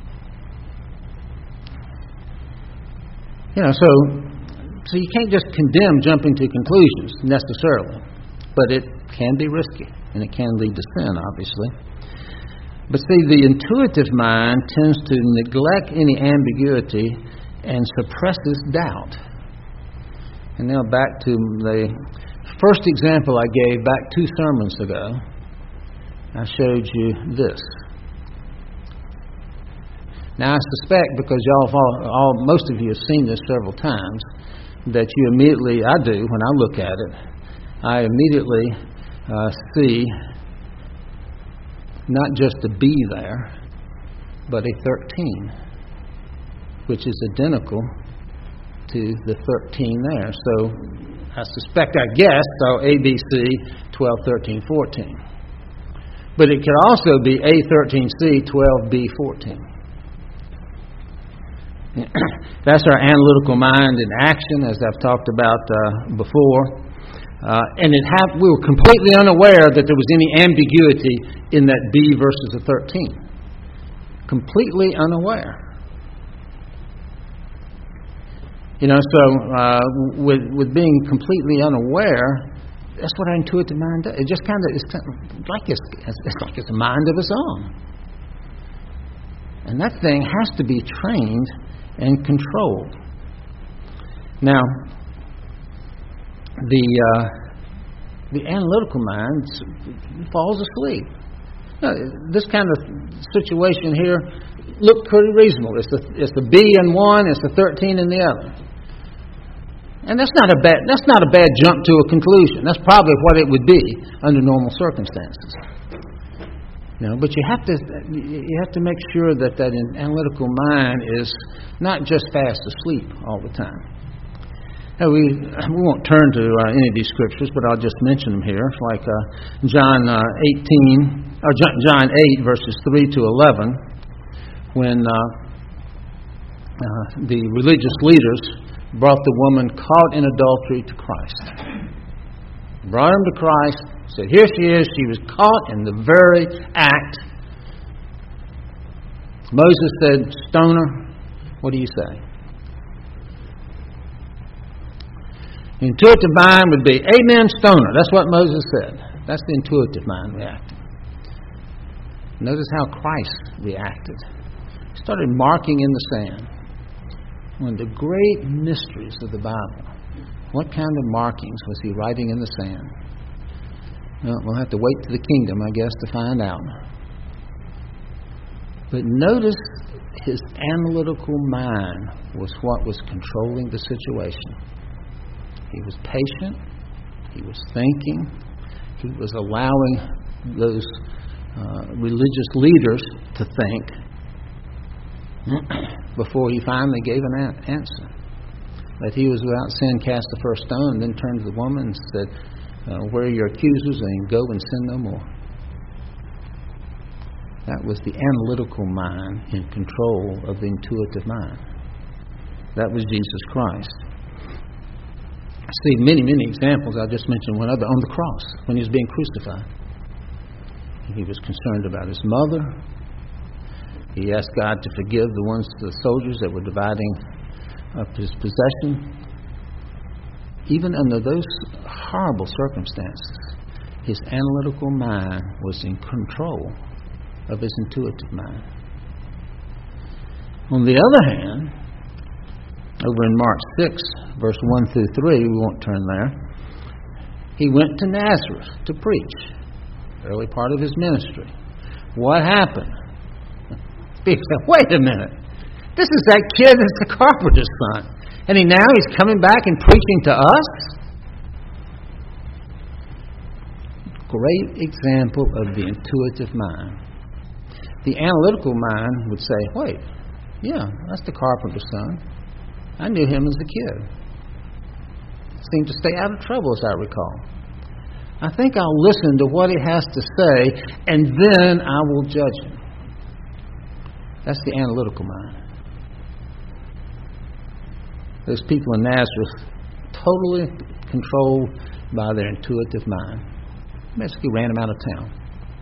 You know, so so you can't just condemn jumping to conclusions necessarily, but it can be risky. And it can lead to sin, obviously. But see, the intuitive mind tends to neglect any ambiguity and suppresses doubt. And now back to the first example I gave back two sermons ago. I showed you this. Now I suspect, because y'all, all, all, most of you have seen this several times, that you immediately, I do, when I look at it, I immediately Uh, see not just a B there, but a thirteen, which is identical to the thirteen there. So I suspect, I guess, so A, B, C, twelve, thirteen, fourteen. But it could also be A, thirteen, C, twelve, B, fourteen. That's our analytical mind in action, as I've talked about uh, before. Uh, and it have, we were completely unaware that there was any ambiguity in that B versus a thirteen. Completely unaware. You know, so uh, with with being completely unaware, that's what our intuitive mind does. It just kind of it's kind of like it's, it's like it's a mind of its own, and that thing has to be trained and controlled. Now, the uh, the analytical mind falls asleep. Now, this kind of situation here looked pretty reasonable. It's the it's the B in one, it's the thirteen in the other, and that's not a bad that's not a bad jump to a conclusion. That's probably what it would be under normal circumstances. You know, but you have to you have to make sure that that analytical mind is not just fast asleep all the time. Now we we won't turn to uh, any of these scriptures, but I'll just mention them here. It's like uh, John uh, eighteen or John eight verses three to eleven, when uh, uh, the religious leaders brought the woman caught in adultery to Christ. Brought him to Christ. Said, here she is. She was caught in the very act. Moses said, stone her. What do you say? The intuitive mind would be, amen, stone her. That's what Moses said. That's the intuitive mind reacting. Notice how Christ reacted. He started marking in the sand. One of the great mysteries of the Bible. What kind of markings was he writing in the sand? Well, we'll have to wait to the kingdom, I guess, to find out. But notice his analytical mind was what was controlling the situation. He was patient. He was thinking. He was allowing those uh, religious leaders to think before he finally gave an answer. That he was without sin cast the first stone, and then turned to the woman and said, Uh, where are your accusers, and go and sin no more. That was the analytical mind in control of the intuitive mind. That was Jesus Christ. I see many, many examples. I just mentioned one other on the cross when he was being crucified. He was concerned about his mother. He asked God to forgive the ones, the soldiers that were dividing up his possession. Even under those horrible circumstances, his analytical mind was in control of his intuitive mind. On the other hand, over in Mark six, verse one through three, we won't turn there, he went to Nazareth to preach, early part of his ministry. What happened? People said, wait a minute, this is that kid that's the carpenter's son. And he now he's coming back and preaching to us? Great example of the intuitive mind. The analytical mind would say, wait, yeah, that's the carpenter's son. I knew him as a kid. Seemed to stay out of trouble, as I recall. I think I'll listen to what he has to say, and then I will judge him. That's the analytical mind. Those people in Nazareth, totally controlled by their intuitive mind. Basically ran him out of town.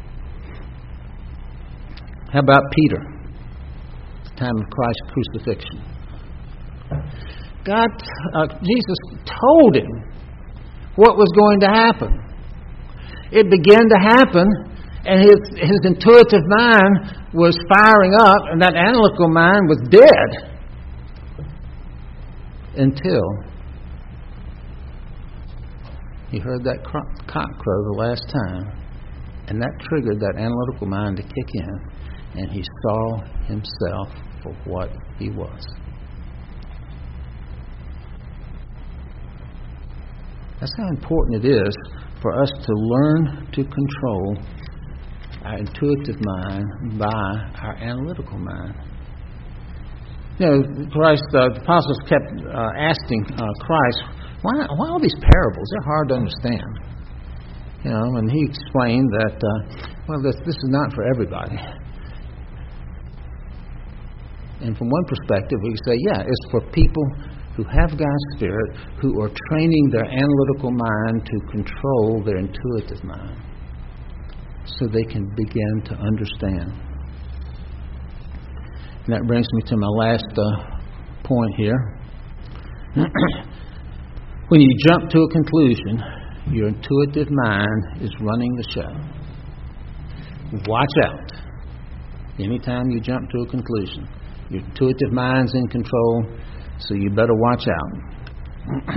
How about Peter? Time of Christ's crucifixion. God, uh, Jesus told him what was going to happen. It began to happen, and his, his intuitive mind was firing up, and that analytical mind was dead until he heard that cock crow the last time, and that triggered that analytical mind to kick in, and he saw himself for what he was. That's how important it is for us to learn to control our intuitive mind by our analytical mind. You know, Christ, uh, the apostles kept uh, asking uh, Christ, why, why all these parables? They're hard to understand. You know, and he explained that, uh, well, this, this is not for everybody. And from one perspective, we can say, yeah, it's for people who have God's Spirit, who are training their analytical mind to control their intuitive mind so they can begin to understand. And that brings me to my last uh, point here. When you jump to a conclusion, your intuitive mind is running the show. Watch out. Anytime you jump to a conclusion, your intuitive mind's in control, so you better watch out.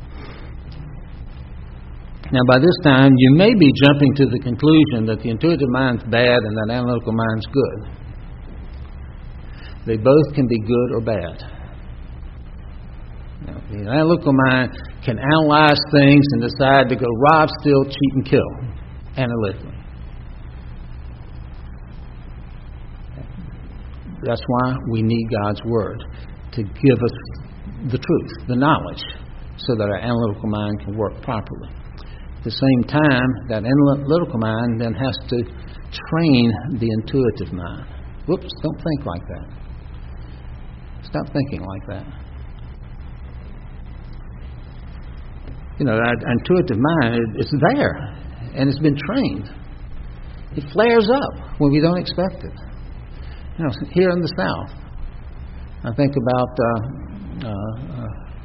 Now, by this time, you may be jumping to the conclusion that the intuitive mind's bad and that analytical mind's good. They both can be good or bad. Now, the analytical mind can analyze things and decide to go rob, steal, cheat, and kill analytically. That's why we need God's Word to give us the truth, the knowledge, so that our analytical mind can work properly. At the same time, that analytical mind then has to train the intuitive mind. Whoops, don't think like that. Stop thinking like that. You know, our, our intuitive mind is there, and it's been trained. It flares up when we don't expect it. You know, here in the South, I think about uh, uh,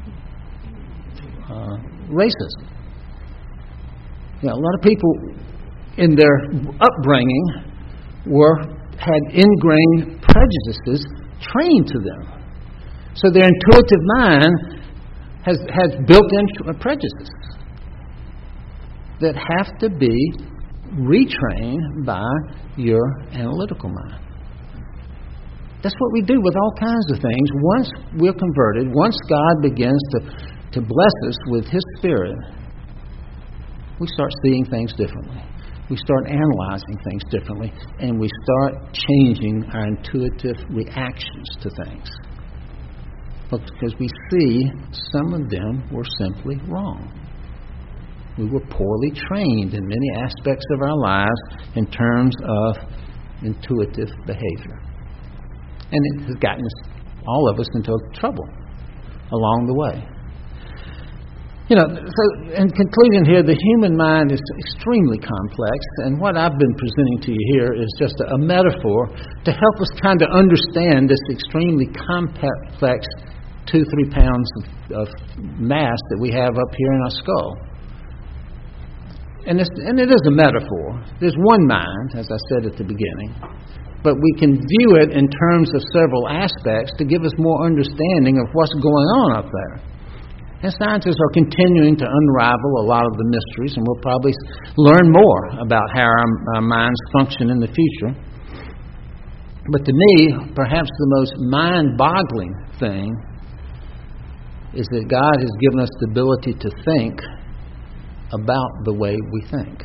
uh, racism. You know, a lot of people in their upbringing were had ingrained prejudices trained to them. So their intuitive mind has has built-in prejudices that have to be retrained by your analytical mind. That's what we do with all kinds of things. Once we're converted, once God begins to, to bless us with His Spirit, we start seeing things differently. We start analyzing things differently, and we start changing our intuitive reactions to things. Because we see some of them were simply wrong. We were poorly trained in many aspects of our lives in terms of intuitive behavior. And it has gotten us, all of us, into trouble along the way. You know, so in conclusion here, the human mind is extremely complex, and what I've been presenting to you here is just a, a metaphor to help us kind of understand this extremely complex two, three pounds of, of mass that we have up here in our skull. And, it's, and it is a metaphor. There's one mind, as I said at the beginning, but we can view it in terms of several aspects to give us more understanding of what's going on up there. And scientists are continuing to unravel a lot of the mysteries, and we'll probably learn more about how our, our minds function in the future. But to me, perhaps the most mind-boggling thing is that God has given us the ability to think about the way we think.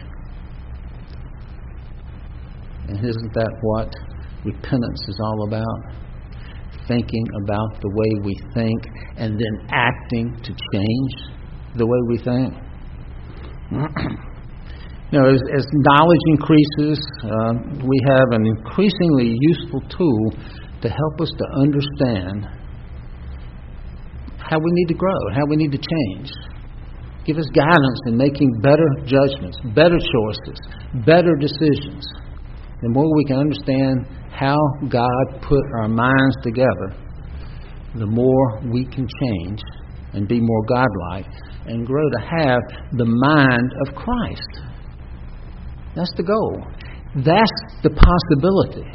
And isn't that what repentance is all about? Thinking about the way we think and then acting to change the way we think. You know, as, as knowledge increases, uh, we have an increasingly useful tool to help us to understand how we need to grow, how we need to change. Give us guidance in making better judgments, better choices, better decisions. The more we can understand how God put our minds together, the more we can change and be more godlike and grow to have the mind of Christ. That's the goal. That's the possibility.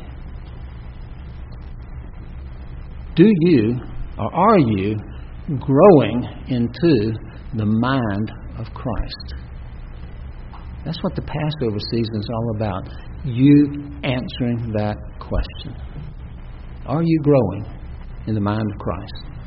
Do you, or are you, growing into the mind of Christ? That's what the Passover season is all about. You answering that question. Are you growing in the mind of Christ?